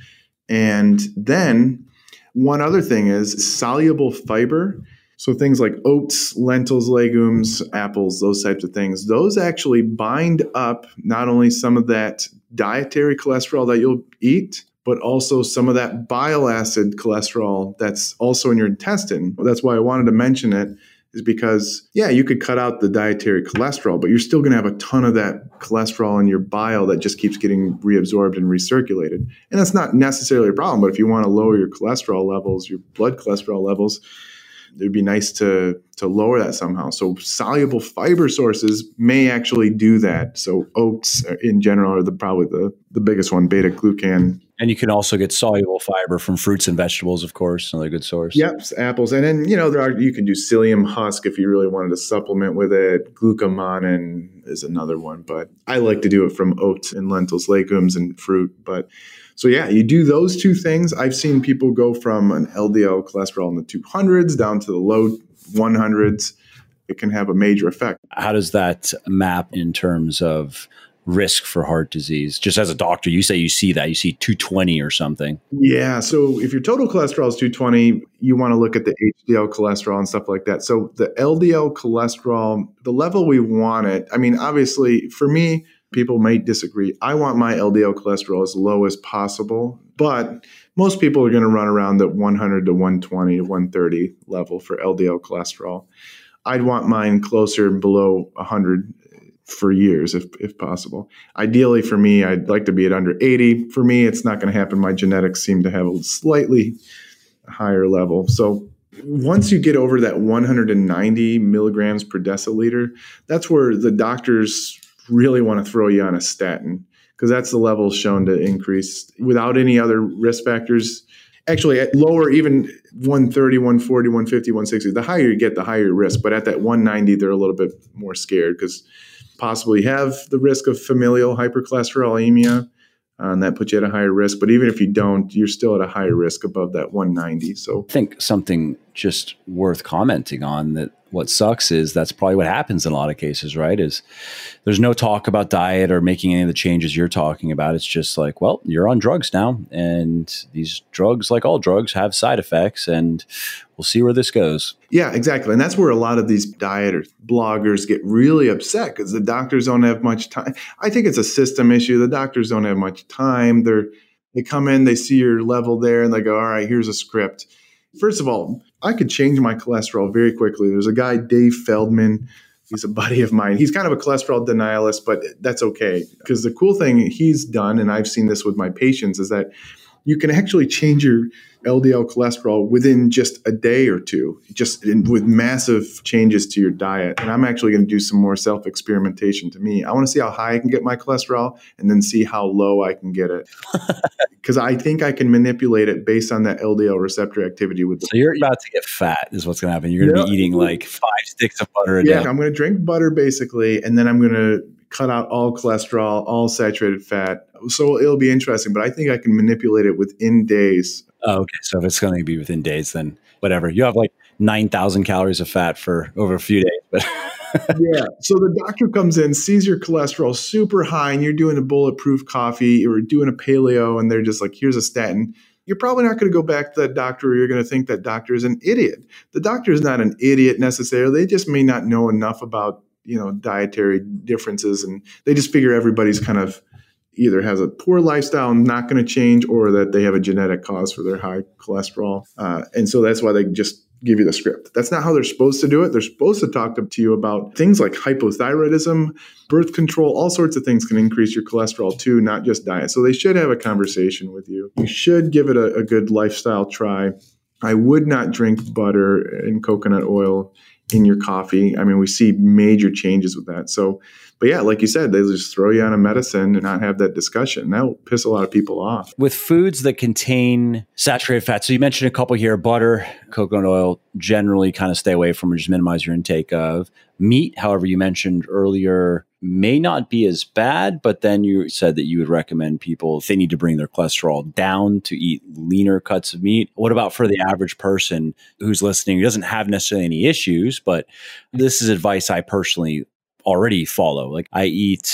And then one other thing is soluble fiber. So things like oats, lentils, legumes, apples, those types of things, those actually bind up not only some of that dietary cholesterol that you'll eat, but also some of that bile acid cholesterol that's also in your intestine. That's why I wanted to mention it, is because, yeah, you could cut out the dietary cholesterol, but you're still going to have a ton of that cholesterol in your bile that just keeps getting reabsorbed and recirculated. And that's not necessarily a problem, but if you want to lower your cholesterol levels, your blood cholesterol levels, it'd be nice to to lower that somehow. So soluble fiber sources may actually do that. So oats in general are the probably the, the biggest one, beta glucan. And you can also get soluble fiber from fruits and vegetables, of course, another good source. Yep, apples. And then, you know, there are, you can do psyllium husk if you really wanted to supplement with it. Glucomannan is another one, but I like to do it from oats and lentils, legumes, and fruit. But so, yeah, you do those two things. I've seen people go from an L D L cholesterol in the two hundreds down to the low one hundreds. It can have a major effect. How does that map in terms of risk for heart disease? Just as a doctor, you say you see that. You see two twenty or something. Yeah. So if your total cholesterol is two twenty, you want to look at the H D L cholesterol and stuff like that. So the L D L cholesterol, the level we want it, I mean, obviously, for me, people may disagree. I want my L D L cholesterol as low as possible, but most people are going to run around the one hundred to one twenty to one thirty level for L D L cholesterol. I'd want mine closer below one hundred for years, if if possible. Ideally for me, I'd like to be at under eighty. For me, it's not going to happen. My genetics seem to have a slightly higher level. So once you get over that one hundred ninety milligrams per deciliter, that's where the doctors really want to throw you on a statin, because that's the level shown to increase without any other risk factors. Actually, at lower, even one thirty, one forty, one fifty, one sixty, the higher you get, the higher risk. But at that one ninety, they're a little bit more scared because possibly have the risk of familial hypercholesterolemia, uh, and that puts you at a higher risk. But even if you don't, you're still at a higher risk above that one ninety. So I think something just worth commenting on, that what sucks is that's probably what happens in a lot of cases, right? Is there's no talk about diet or making any of the changes you're talking about. It's just like, well, you're on drugs now, and these drugs, like all drugs, have side effects, and we'll see where this goes. Yeah, exactly. And that's where a lot of these diet or bloggers get really upset, because the doctors don't have much time. I think it's a system issue. The doctors don't have much time. They're, they come in, they see your level there, and they go, all right, here's a script. First of all, I could change my cholesterol very quickly. There's a guy, Dave Feldman. He's a buddy of mine. He's kind of a cholesterol denialist, but that's okay. Because the cool thing he's done, and I've seen this with my patients, is that you can actually change your L D L cholesterol within just a day or two, just in, with massive changes to your diet. And I'm actually going to do some more self-experimentation to me. I want to see how high I can get my cholesterol and then see how low I can get it. Because I think I can manipulate it based on that L D L receptor activity. With the- so you're about to get fat is what's going to happen. You're going to yeah. be eating like five sticks of butter a yeah, day. I'm going to drink butter basically, and then I'm going to cut out all cholesterol, all saturated fat. So it'll be interesting, but I think I can manipulate it within days. Oh, okay. So if it's going to be within days, then whatever. You have like nine thousand calories of fat for over a few days. But yeah. So the doctor comes in, sees your cholesterol super high, and you're doing a bulletproof coffee or doing a paleo, and they're just like, here's a statin. You're probably not going to go back to that doctor, or you're going to think that doctor is an idiot. The doctor is not an idiot necessarily. They just may not know enough about, you know, dietary differences, and they just figure everybody's kind of either has a poor lifestyle and not going to change, or that they have a genetic cause for their high cholesterol. Uh, and so that's why they just give you the script. That's not how they're supposed to do it. They're supposed to talk to, to you about things like hypothyroidism, birth control, all sorts of things can increase your cholesterol too, not just diet. So they should have a conversation with you. You should give it a, a good lifestyle try. I would not drink butter and coconut oil in your coffee. I mean, we see major changes with that. So, but yeah, like you said, they just throw you on a medicine and not have that discussion. That will piss a lot of people off. With foods that contain saturated fat, so you mentioned a couple here, butter, coconut oil, generally kind of stay away from or just minimize your intake of. Meat, however, you mentioned earlier, may not be as bad, but then you said that you would recommend people, if they need to bring their cholesterol down, to eat leaner cuts of meat. What about for the average person who's listening, who doesn't have necessarily any issues, but this is advice I personally already follow. Like I eat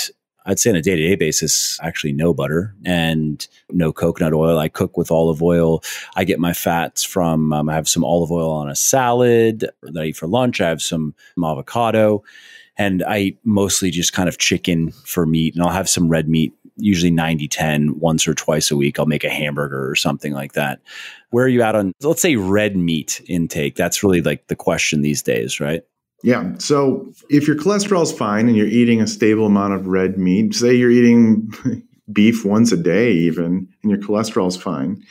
I'd say on a day-to-day basis, actually no butter and no coconut oil. I cook with olive oil. I get my fats from, um, I have some olive oil on a salad that I eat for lunch. I have some avocado, and I eat mostly just kind of chicken for meat. And I'll have some red meat, usually ninety ten, once or twice a week. I'll make a hamburger or something like that. Where are you at on, let's say, red meat intake? That's really like the question these days, right? Yeah. So if your cholesterol's fine and you're eating a stable amount of red meat, say you're eating beef once a day even, and your cholesterol's fine,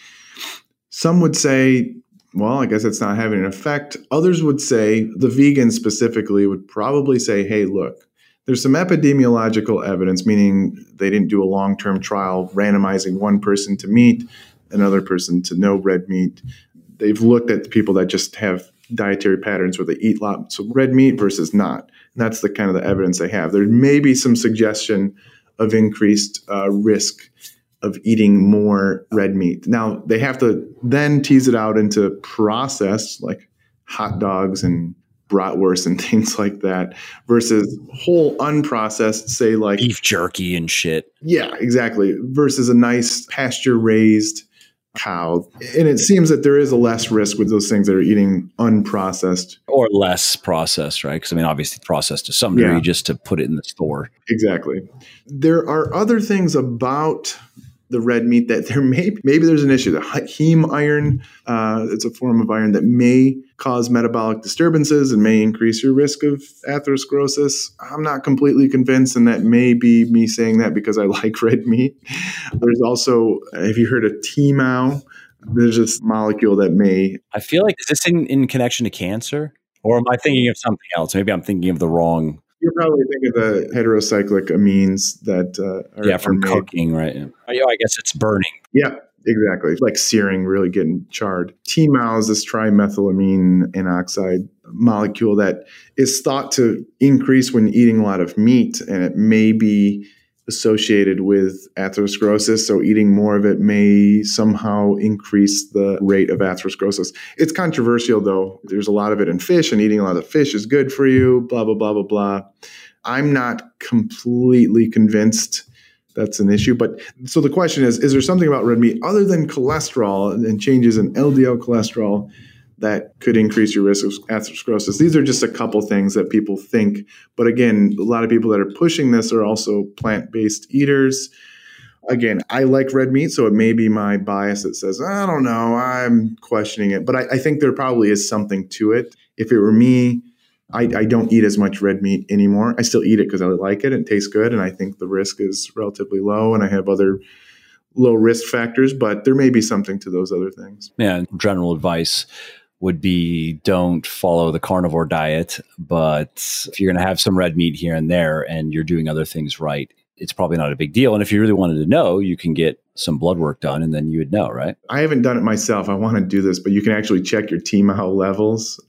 some would say, well, I guess it's not having an effect. Others would say, the vegans specifically would probably say, hey, look, there's some epidemiological evidence, meaning they didn't do a long-term trial randomizing one person to meat, another person to no red meat. They've looked at the people that just have dietary patterns where they eat lots of red meat versus not. And that's the kind of the evidence they have. There may be some suggestion of increased uh, risk of eating more red meat. Now, they have to then tease it out into processed, like hot dogs and bratwurst and things like that, versus whole unprocessed, say like beef jerky and shit. Yeah, exactly. Versus a nice pasture raised cow. And it seems that there is a less risk with those things that are eating unprocessed. Or less processed, right? Because I mean, obviously processed to some degree, yeah, just to put it in the store. Exactly. There are other things about the red meat that there may, maybe there's an issue. The heme iron, uh, it's a form of iron that may cause metabolic disturbances and may increase your risk of atherosclerosis. I'm not completely convinced, and that may be me saying that because I like red meat. There's also, have you heard of T M A O? There's this molecule that may... I feel like, is this in, in connection to cancer? Or am I thinking of something else? Maybe I'm thinking of the wrong... You're probably thinking of the heterocyclic amines that uh, are, yeah, from are cooking, right? Yeah. Oh, I guess it's burning. Yeah, exactly. Like searing, really getting charred. T M A O is this trimethylamine N-oxide molecule that is thought to increase when eating a lot of meat, and it may be associated with atherosclerosis. So eating more of it may somehow increase the rate of atherosclerosis. It's controversial, though. There's a lot of it in fish, and eating a lot of fish is good for you, blah, blah, blah, blah, blah. I'm not completely convinced that's an issue. But so the question is, is there something about red meat other than cholesterol and changes in L D L cholesterol that could increase your risk of atherosclerosis? These are just a couple things that people think. But again, a lot of people that are pushing this are also plant-based eaters. Again, I like red meat, so it may be my bias that says, I don't know, I'm questioning it. But I, I think there probably is something to it. If it were me, I, I don't eat as much red meat anymore. I still eat it because I like it and it tastes good, and I think the risk is relatively low, and I have other low risk factors, but there may be something to those other things. Yeah, general advice would be don't follow the carnivore diet, but if you're going to have some red meat here and there and you're doing other things right, it's probably not a big deal. And if you really wanted to know, you can get some blood work done and then you would know, right? I haven't done it myself. I want to do this, but you can actually check your T M A O levels.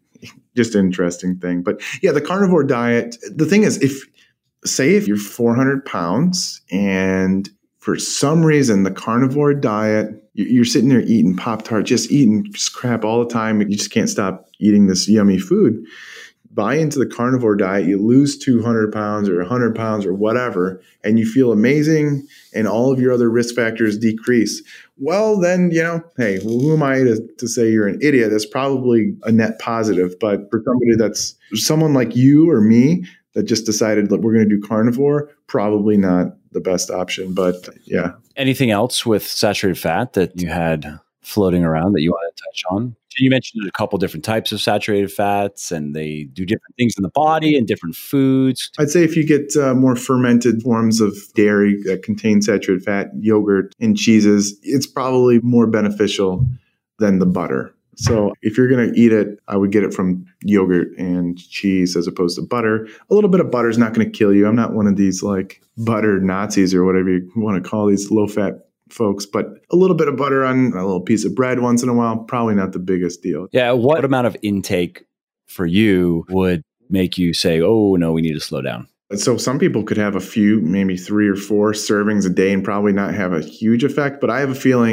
Just an interesting thing. But yeah, the carnivore diet, the thing is, if say if you're four hundred pounds and for some reason the carnivore diet, you're sitting there eating Pop-Tart, just eating just crap all the time. You just can't stop eating this yummy food. Buy into the carnivore diet, you lose two hundred pounds or one hundred pounds or whatever, and you feel amazing and all of your other risk factors decrease. Well, then, you know, hey, well, who am I to, to say you're an idiot? That's probably a net positive. But for somebody that's someone like you or me that just decided that we're going to do carnivore, probably not the best option. But yeah. Anything else with saturated fat that you had floating around that you want to touch on? You mentioned a couple different types of saturated fats, and they do different things in the body and different foods. I'd say if you get uh, more fermented forms of dairy that contain saturated fat, yogurt and cheeses, it's probably more beneficial than the butter. So if you're going to eat it, I would get it from yogurt and cheese as opposed to butter. A little bit of butter is not going to kill you. I'm not one of these like butter Nazis or whatever you want to call these low-fat folks, but a little bit of butter on a little piece of bread once in a while, probably not the biggest deal. Yeah. What amount of intake for you would make you say, oh, no, we need to slow down? So some people could have a few, maybe three or four servings a day and probably not have a huge effect. But I have a feeling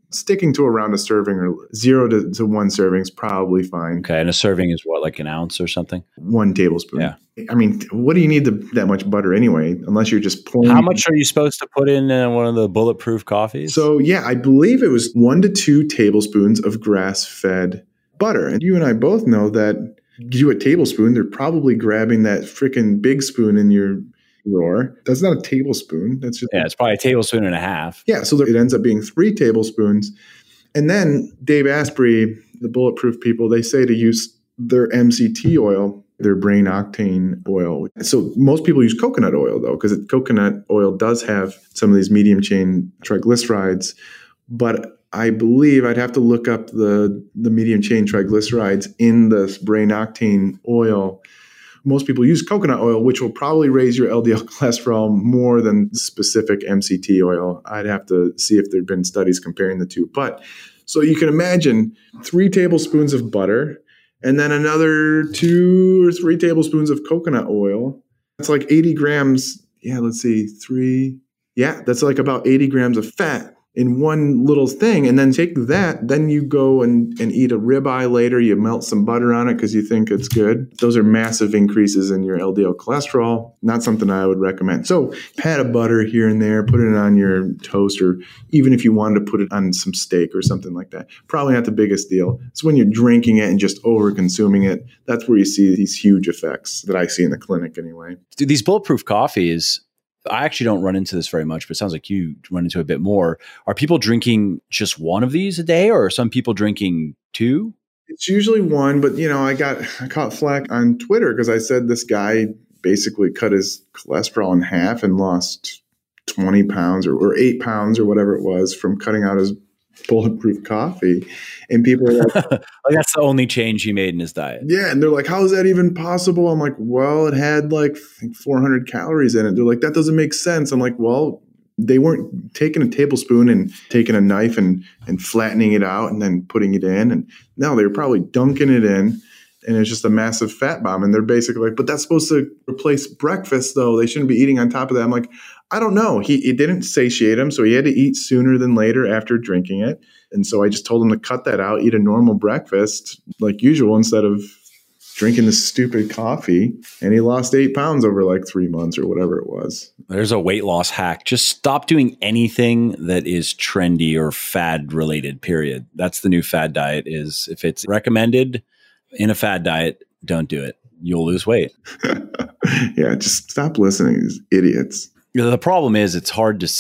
sticking to around a serving or zero to, to one serving is probably fine. Okay. And a serving is what, like an ounce or something? One tablespoon. Yeah. I mean, what do you need the, that much butter anyway, unless you're just pouring? How much are you supposed to put in uh, one of the bulletproof coffees? So yeah, I believe it was one to two tablespoons of grass-fed butter. And you and I both know that you a tablespoon, they're probably grabbing that freaking big spoon in your drawer. That's not a tablespoon. That's just yeah, it's probably a tablespoon and a half. Yeah, so it ends up being three tablespoons. And then Dave Asprey, the Bulletproof people, they say to use their M C T oil, their brain octane oil. So most people use coconut oil, though, because coconut oil does have some of these medium chain triglycerides. But I believe I'd have to look up the, the medium chain triglycerides in the brain octane oil. Most people use coconut oil, which will probably raise your L D L cholesterol more than specific M C T oil. I'd have to see if there have been studies comparing the two. But so you can imagine three tablespoons of butter and then another two or three tablespoons of coconut oil. That's like eighty grams. Yeah, let's see, three. Yeah, that's like about eighty grams of fat in one little thing. And then take that, then you go and, and eat a ribeye later. You melt some butter on it because you think it's good. Those are massive increases in your L D L cholesterol. Not something I would recommend. So pat of butter here and there, put it on your toast, or even if you wanted to put it on some steak or something like that. Probably not the biggest deal. It's when you're drinking it and just over consuming it. That's where you see these huge effects that I see in the clinic anyway. Dude, these bulletproof coffees, I actually don't run into this very much, but it sounds like you run into it a bit more. Are people drinking just one of these a day, or are some people drinking two? It's usually one, but you know, I got I caught flack on Twitter because I said this guy basically cut his cholesterol in half and lost twenty pounds or, or eight pounds or whatever it was from cutting out his bulletproof coffee. And people are like, like, that's the only change he made in his diet. Yeah. And they're like, how is that even possible? I'm like, well, it had like I think four hundred calories in it. They're like, that doesn't make sense. I'm like, well, they weren't taking a tablespoon and taking a knife and, and flattening it out and then putting it in. And no, they were probably dunking it in. And it's just a massive fat bomb. And they're basically like, but that's supposed to replace breakfast, though. They shouldn't be eating on top of that. I'm like, I don't know. He it didn't satiate him, so he had to eat sooner than later after drinking it. And so I just told him to cut that out, eat a normal breakfast like usual instead of drinking this stupid coffee. And he lost eight pounds over like three months or whatever it was. There's a weight loss hack. Just stop doing anything that is trendy or fad related, period. That's the new fad diet is if it's recommended in a fad diet, don't do it. You'll lose weight. Yeah, just stop listening to these idiots. The problem is it's hard to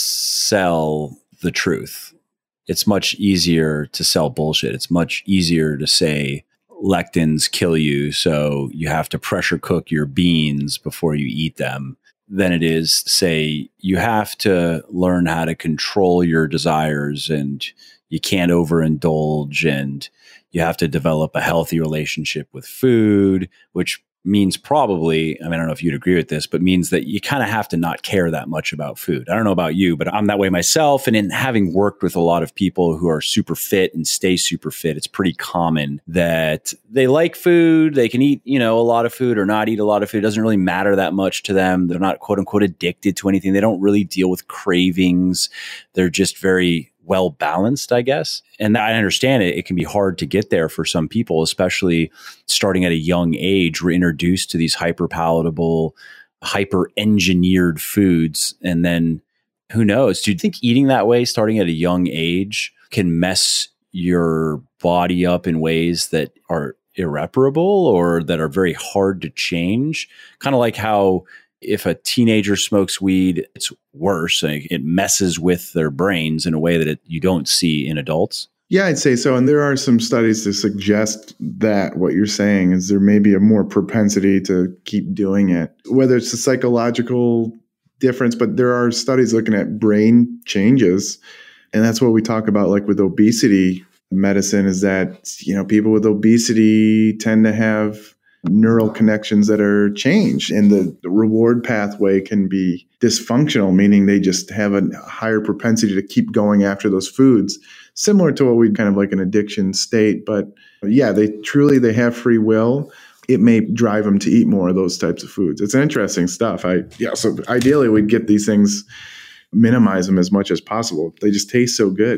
sell the truth. It's much easier to sell bullshit. It's much easier to say lectins kill you, so you have to pressure cook your beans before you eat them, than it is to say you have to learn how to control your desires and you can't overindulge and you have to develop a healthy relationship with food, which means probably, I mean, I don't know if you'd agree with this, but means that you kind of have to not care that much about food. I don't know about you, but I'm that way myself. And in having worked with a lot of people who are super fit and stay super fit, it's pretty common that they like food. They can eat, you know, a lot of food or not eat a lot of food. It doesn't really matter that much to them. They're not quote unquote addicted to anything. They don't really deal with cravings. They're just very well balanced, I guess. And I understand it. It can be hard to get there for some people, especially starting at a young age. We're introduced to these hyper palatable, hyper engineered foods. And then who knows? Do you think eating that way, starting at a young age, can mess your body up in ways that are irreparable or that are very hard to change? Kind of like how if a teenager smokes weed, it's worse. It messes with their brains in a way that it, you don't see in adults. Yeah, I'd say so. And there are some studies to suggest that what you're saying is there may be a more propensity to keep doing it, whether it's a psychological difference, but there are studies looking at brain changes. And that's what we talk about, like with obesity medicine, is that, you know, people with obesity tend to have neural connections that are changed, and the, the reward pathway can be dysfunctional, meaning they just have a higher propensity to keep going after those foods, similar to what we'd kind of like an addiction state. But yeah, they truly, they have free will. It may drive them to eat more of those types of foods. It's interesting stuff. I, yeah. So ideally we'd get these things, minimize them as much as possible. They just taste so good.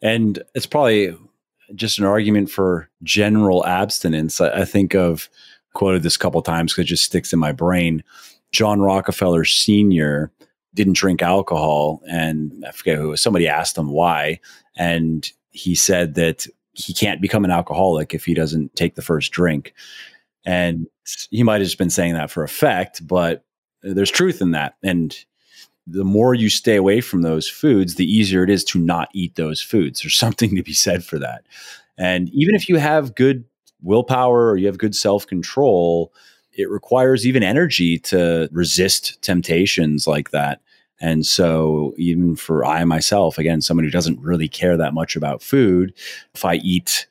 And it's probably just an argument for general abstinence. I, I think of, quoted this a couple of times because it just sticks in my brain. John Rockefeller Senior didn't drink alcohol, and I forget who, somebody asked him why. And he said that he can't become an alcoholic if he doesn't take the first drink. And he might have just been saying that for effect, but there's truth in that. And the more you stay away from those foods, the easier it is to not eat those foods. There's something to be said for that. And even if you have good willpower or you have good self-control, it requires even energy to resist temptations like that. And so even for I myself, again, someone who doesn't really care that much about food, if I eat,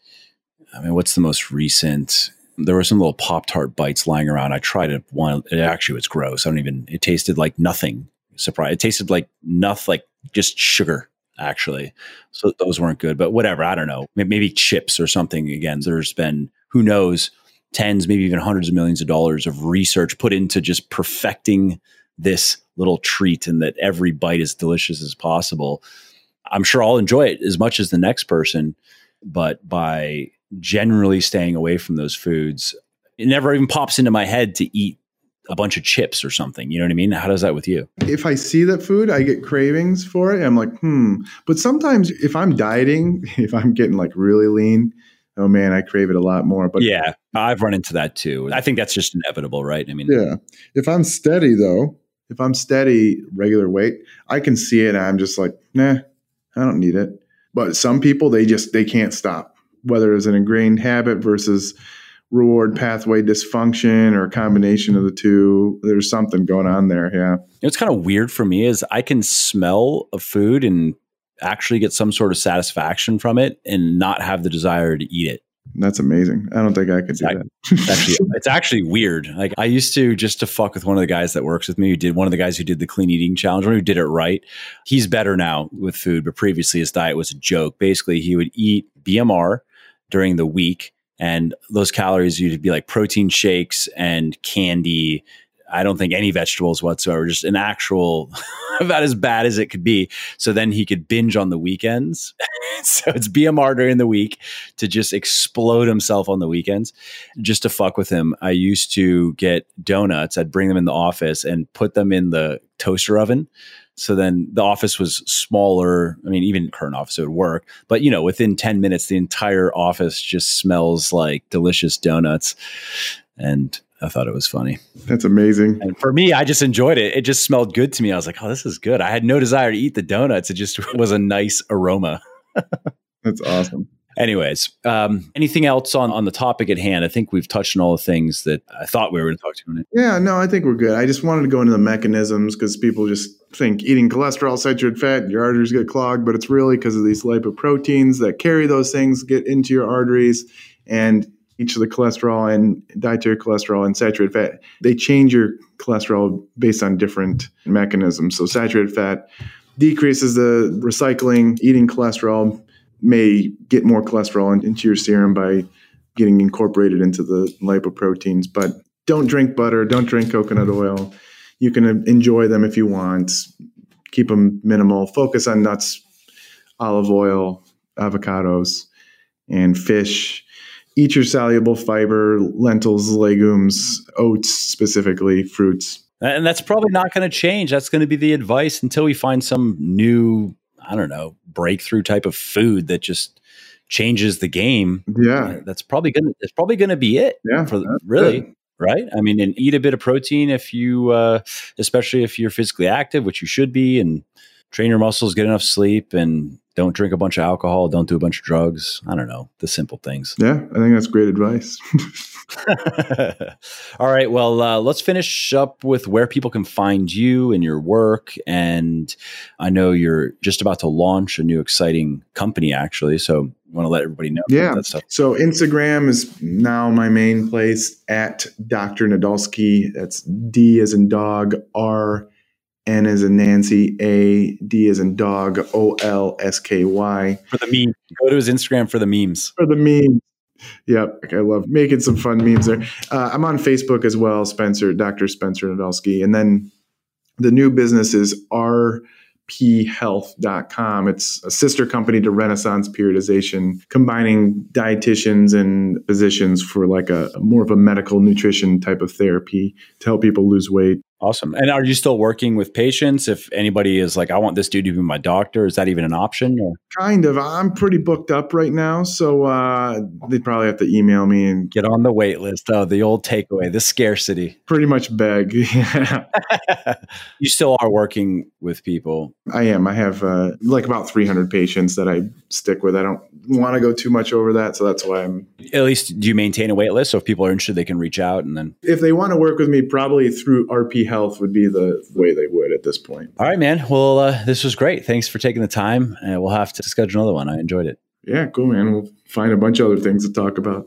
I mean, what's the most recent? There were some little Pop-Tart bites lying around. I tried it one. It actually was gross. I don't even, it tasted like nothing. Surprise. It tasted like nothing, like just sugar, actually. So those weren't good, but whatever. I don't know. Maybe chips or something. Again, there's been, who knows, tens, maybe even hundreds of millions of dollars of research put into just perfecting this little treat and that every bite is delicious as possible. I'm sure I'll enjoy it as much as the next person, but by generally staying away from those foods, it never even pops into my head to eat a bunch of chips or something. You know what I mean? How does that with you? If I see that food, I get cravings for it. I'm like, hmm. But sometimes if I'm dieting, if I'm getting like really lean, oh man, I crave it a lot more. But yeah, I've run into that too. I think that's just inevitable, right? I mean, yeah. If I'm steady though, if I'm steady, regular weight, I can see it and I'm just like, nah, I don't need it. But some people, they just, they can't stop, whether it's an ingrained habit versus reward pathway dysfunction or a combination of the two. There's something going on there. Yeah. It's kind of weird for me is I can smell a food and actually get some sort of satisfaction from it and not have the desire to eat it. That's amazing. I don't think I could do I, that. it's, actually, it's actually weird. Like I used to, just to fuck with one of the guys that works with me, who did one of the guys who did the clean eating challenge, one who did it right. He's better now with food, but previously his diet was a joke. Basically, he would eat B M R during the week, and those calories would be like protein shakes and candy. I don't think any vegetables whatsoever, just an actual about as bad as it could be. So then he could binge on the weekends. So it's B M R during the week to just explode himself on the weekends. Just to fuck with him, I used to get donuts. I'd bring them in the office and put them in the toaster oven. So then the office was smaller. I mean, even current office would work. But, you know, within ten minutes, the entire office just smells like delicious donuts. And I thought it was funny. That's amazing. And for me, I just enjoyed it. It just smelled good to me. I was like, oh, this is good. I had no desire to eat the donuts. It just was a nice aroma. That's awesome. Anyways, um, anything else on, on the topic at hand? I think we've touched on all the things that I thought we were going to talk to. On it. Yeah, no, I think we're good. I just wanted to go into the mechanisms because people just think eating cholesterol, saturated fat, your arteries get clogged, but it's really because of these lipoproteins that carry those things get into your arteries, and each of the cholesterol and dietary cholesterol and saturated fat, they change your cholesterol based on different mechanisms. So saturated fat decreases the recycling. Eating cholesterol may get more cholesterol in, into your serum by getting incorporated into the lipoproteins. But don't drink butter. Don't drink coconut oil. You can enjoy them if you want. Keep them minimal. Focus on nuts, olive oil, avocados, and fish. Eat your soluble fiber, lentils, legumes, oats specifically, fruits. And that's probably not going to change. That's going to be the advice until we find some new, I don't know, breakthrough type of food that just changes the game. Yeah. That's probably going to, that's probably going to be it. Yeah. For the, really. Good. Right. I mean, and eat a bit of protein if you, uh, especially if you're physically active, which you should be, and train your muscles, get enough sleep, and don't drink a bunch of alcohol. Don't do a bunch of drugs. I don't know, the simple things. Yeah, I think that's great advice. All right. Well, uh, let's finish up with where people can find you and your work. And I know you're just about to launch a new exciting company, actually. So I want to let everybody know yeah. about that stuff. So Instagram is now my main place, at Doctor Nadolsky. That's D as in dog, R N as in Nancy, A, D as in dog, O L S K Y. For the meme. Go to his Instagram for the memes. For the memes. Yep. I love making some fun memes there. Uh, I'm on Facebook as well, Spencer, Doctor Spencer Nadolsky. And then the new business is R p health dot com. It's a sister company to Renaissance Periodization, combining dietitians and physicians for like a more of a medical nutrition type of therapy to help people lose weight. Awesome. And are you still working with patients? If anybody is like, I want this dude to be my doctor, is that even an option? Or? Kind of. I'm pretty booked up right now. So uh, they'd probably have to email me and get on the wait list. Oh, the old takeaway, the scarcity. Pretty much beg. You still are working with people. I am. I have uh, like about three hundred patients that I stick with. I don't want to go too much over that. So that's why I'm... At least do you maintain a wait list? So if people are interested, they can reach out and then... If they want to work with me, probably through R P Health would be the way they would at this point. All right, man. Well, uh, this was great. Thanks for taking the time. And we'll have to schedule another one. I enjoyed it. Yeah, cool, man. We'll find a bunch of other things to talk about.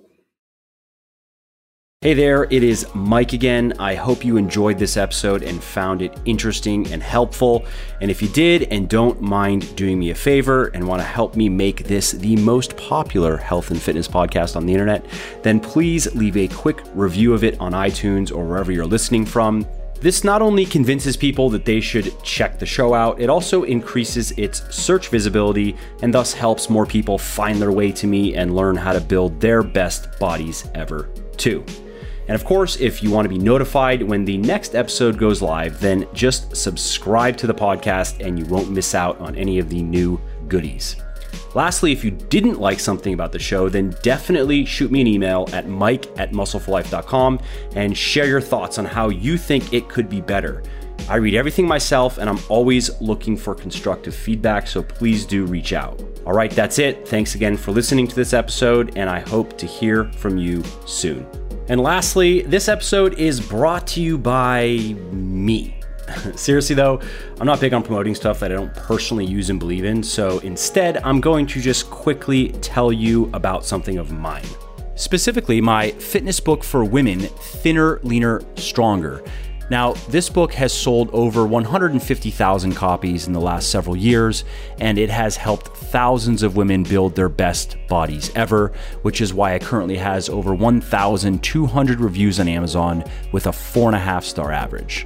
Hey there, it is Mike again. I hope you enjoyed this episode and found it interesting and helpful. And if you did and don't mind doing me a favor and want to help me make this the most popular health and fitness podcast on the internet, then please leave a quick review of it on iTunes or wherever you're listening from. This not only convinces people that they should check the show out, it also increases its search visibility and thus helps more people find their way to me and learn how to build their best bodies ever too. And of course, if you want to be notified when the next episode goes live, then just subscribe to the podcast and you won't miss out on any of the new goodies. Lastly, if you didn't like something about the show, then definitely shoot me an email at mike at muscle for life dot com and share your thoughts on how you think it could be better. I read everything myself and I'm always looking for constructive feedback, so please do reach out. All right, that's it. Thanks again for listening to this episode, and I hope to hear from you soon. And lastly, this episode is brought to you by me. Seriously though, I'm not big on promoting stuff that I don't personally use and believe in, so instead I'm going to just quickly tell you about something of mine. Specifically, my fitness book for women, Thinner, Leaner, Stronger. Now, this book has sold over one hundred fifty thousand copies in the last several years, and it has helped thousands of women build their best bodies ever, which is why it currently has over one thousand two hundred reviews on Amazon with a four and a half star average.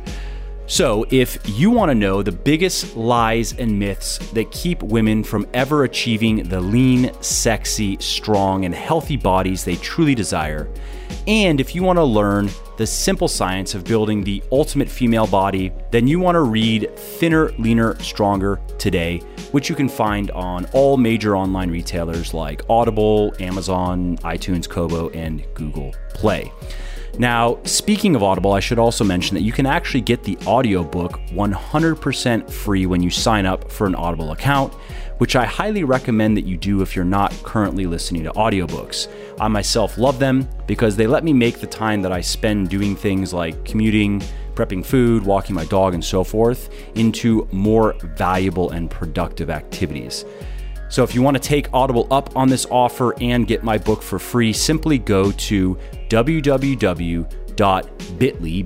So if you want to know the biggest lies and myths that keep women from ever achieving the lean, sexy, strong, and healthy bodies they truly desire, and if you want to learn the simple science of building the ultimate female body, then you want to read Thinner, Leaner, Stronger today, which you can find on all major online retailers like Audible, Amazon, iTunes, Kobo, and Google Play. Now, speaking of Audible, I should also mention that you can actually get the audiobook one hundred percent free when you sign up for an Audible account, which I highly recommend that you do if you're not currently listening to audiobooks. I myself love them because they let me make the time that I spend doing things like commuting, prepping food, walking my dog, and so forth into more valuable and productive activities. So if you want to take Audible up on this offer and get my book for free, simply go to w w w dot bit.ly,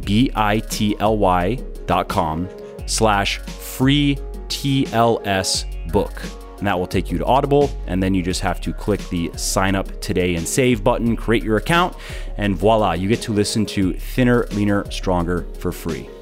B-I-T-L-Y dot com slash free T L S book. And that will take you to Audible, and then you just have to click the sign up today and save button, create your account, and voila, you get to listen to Thinner, Leaner, Stronger for free.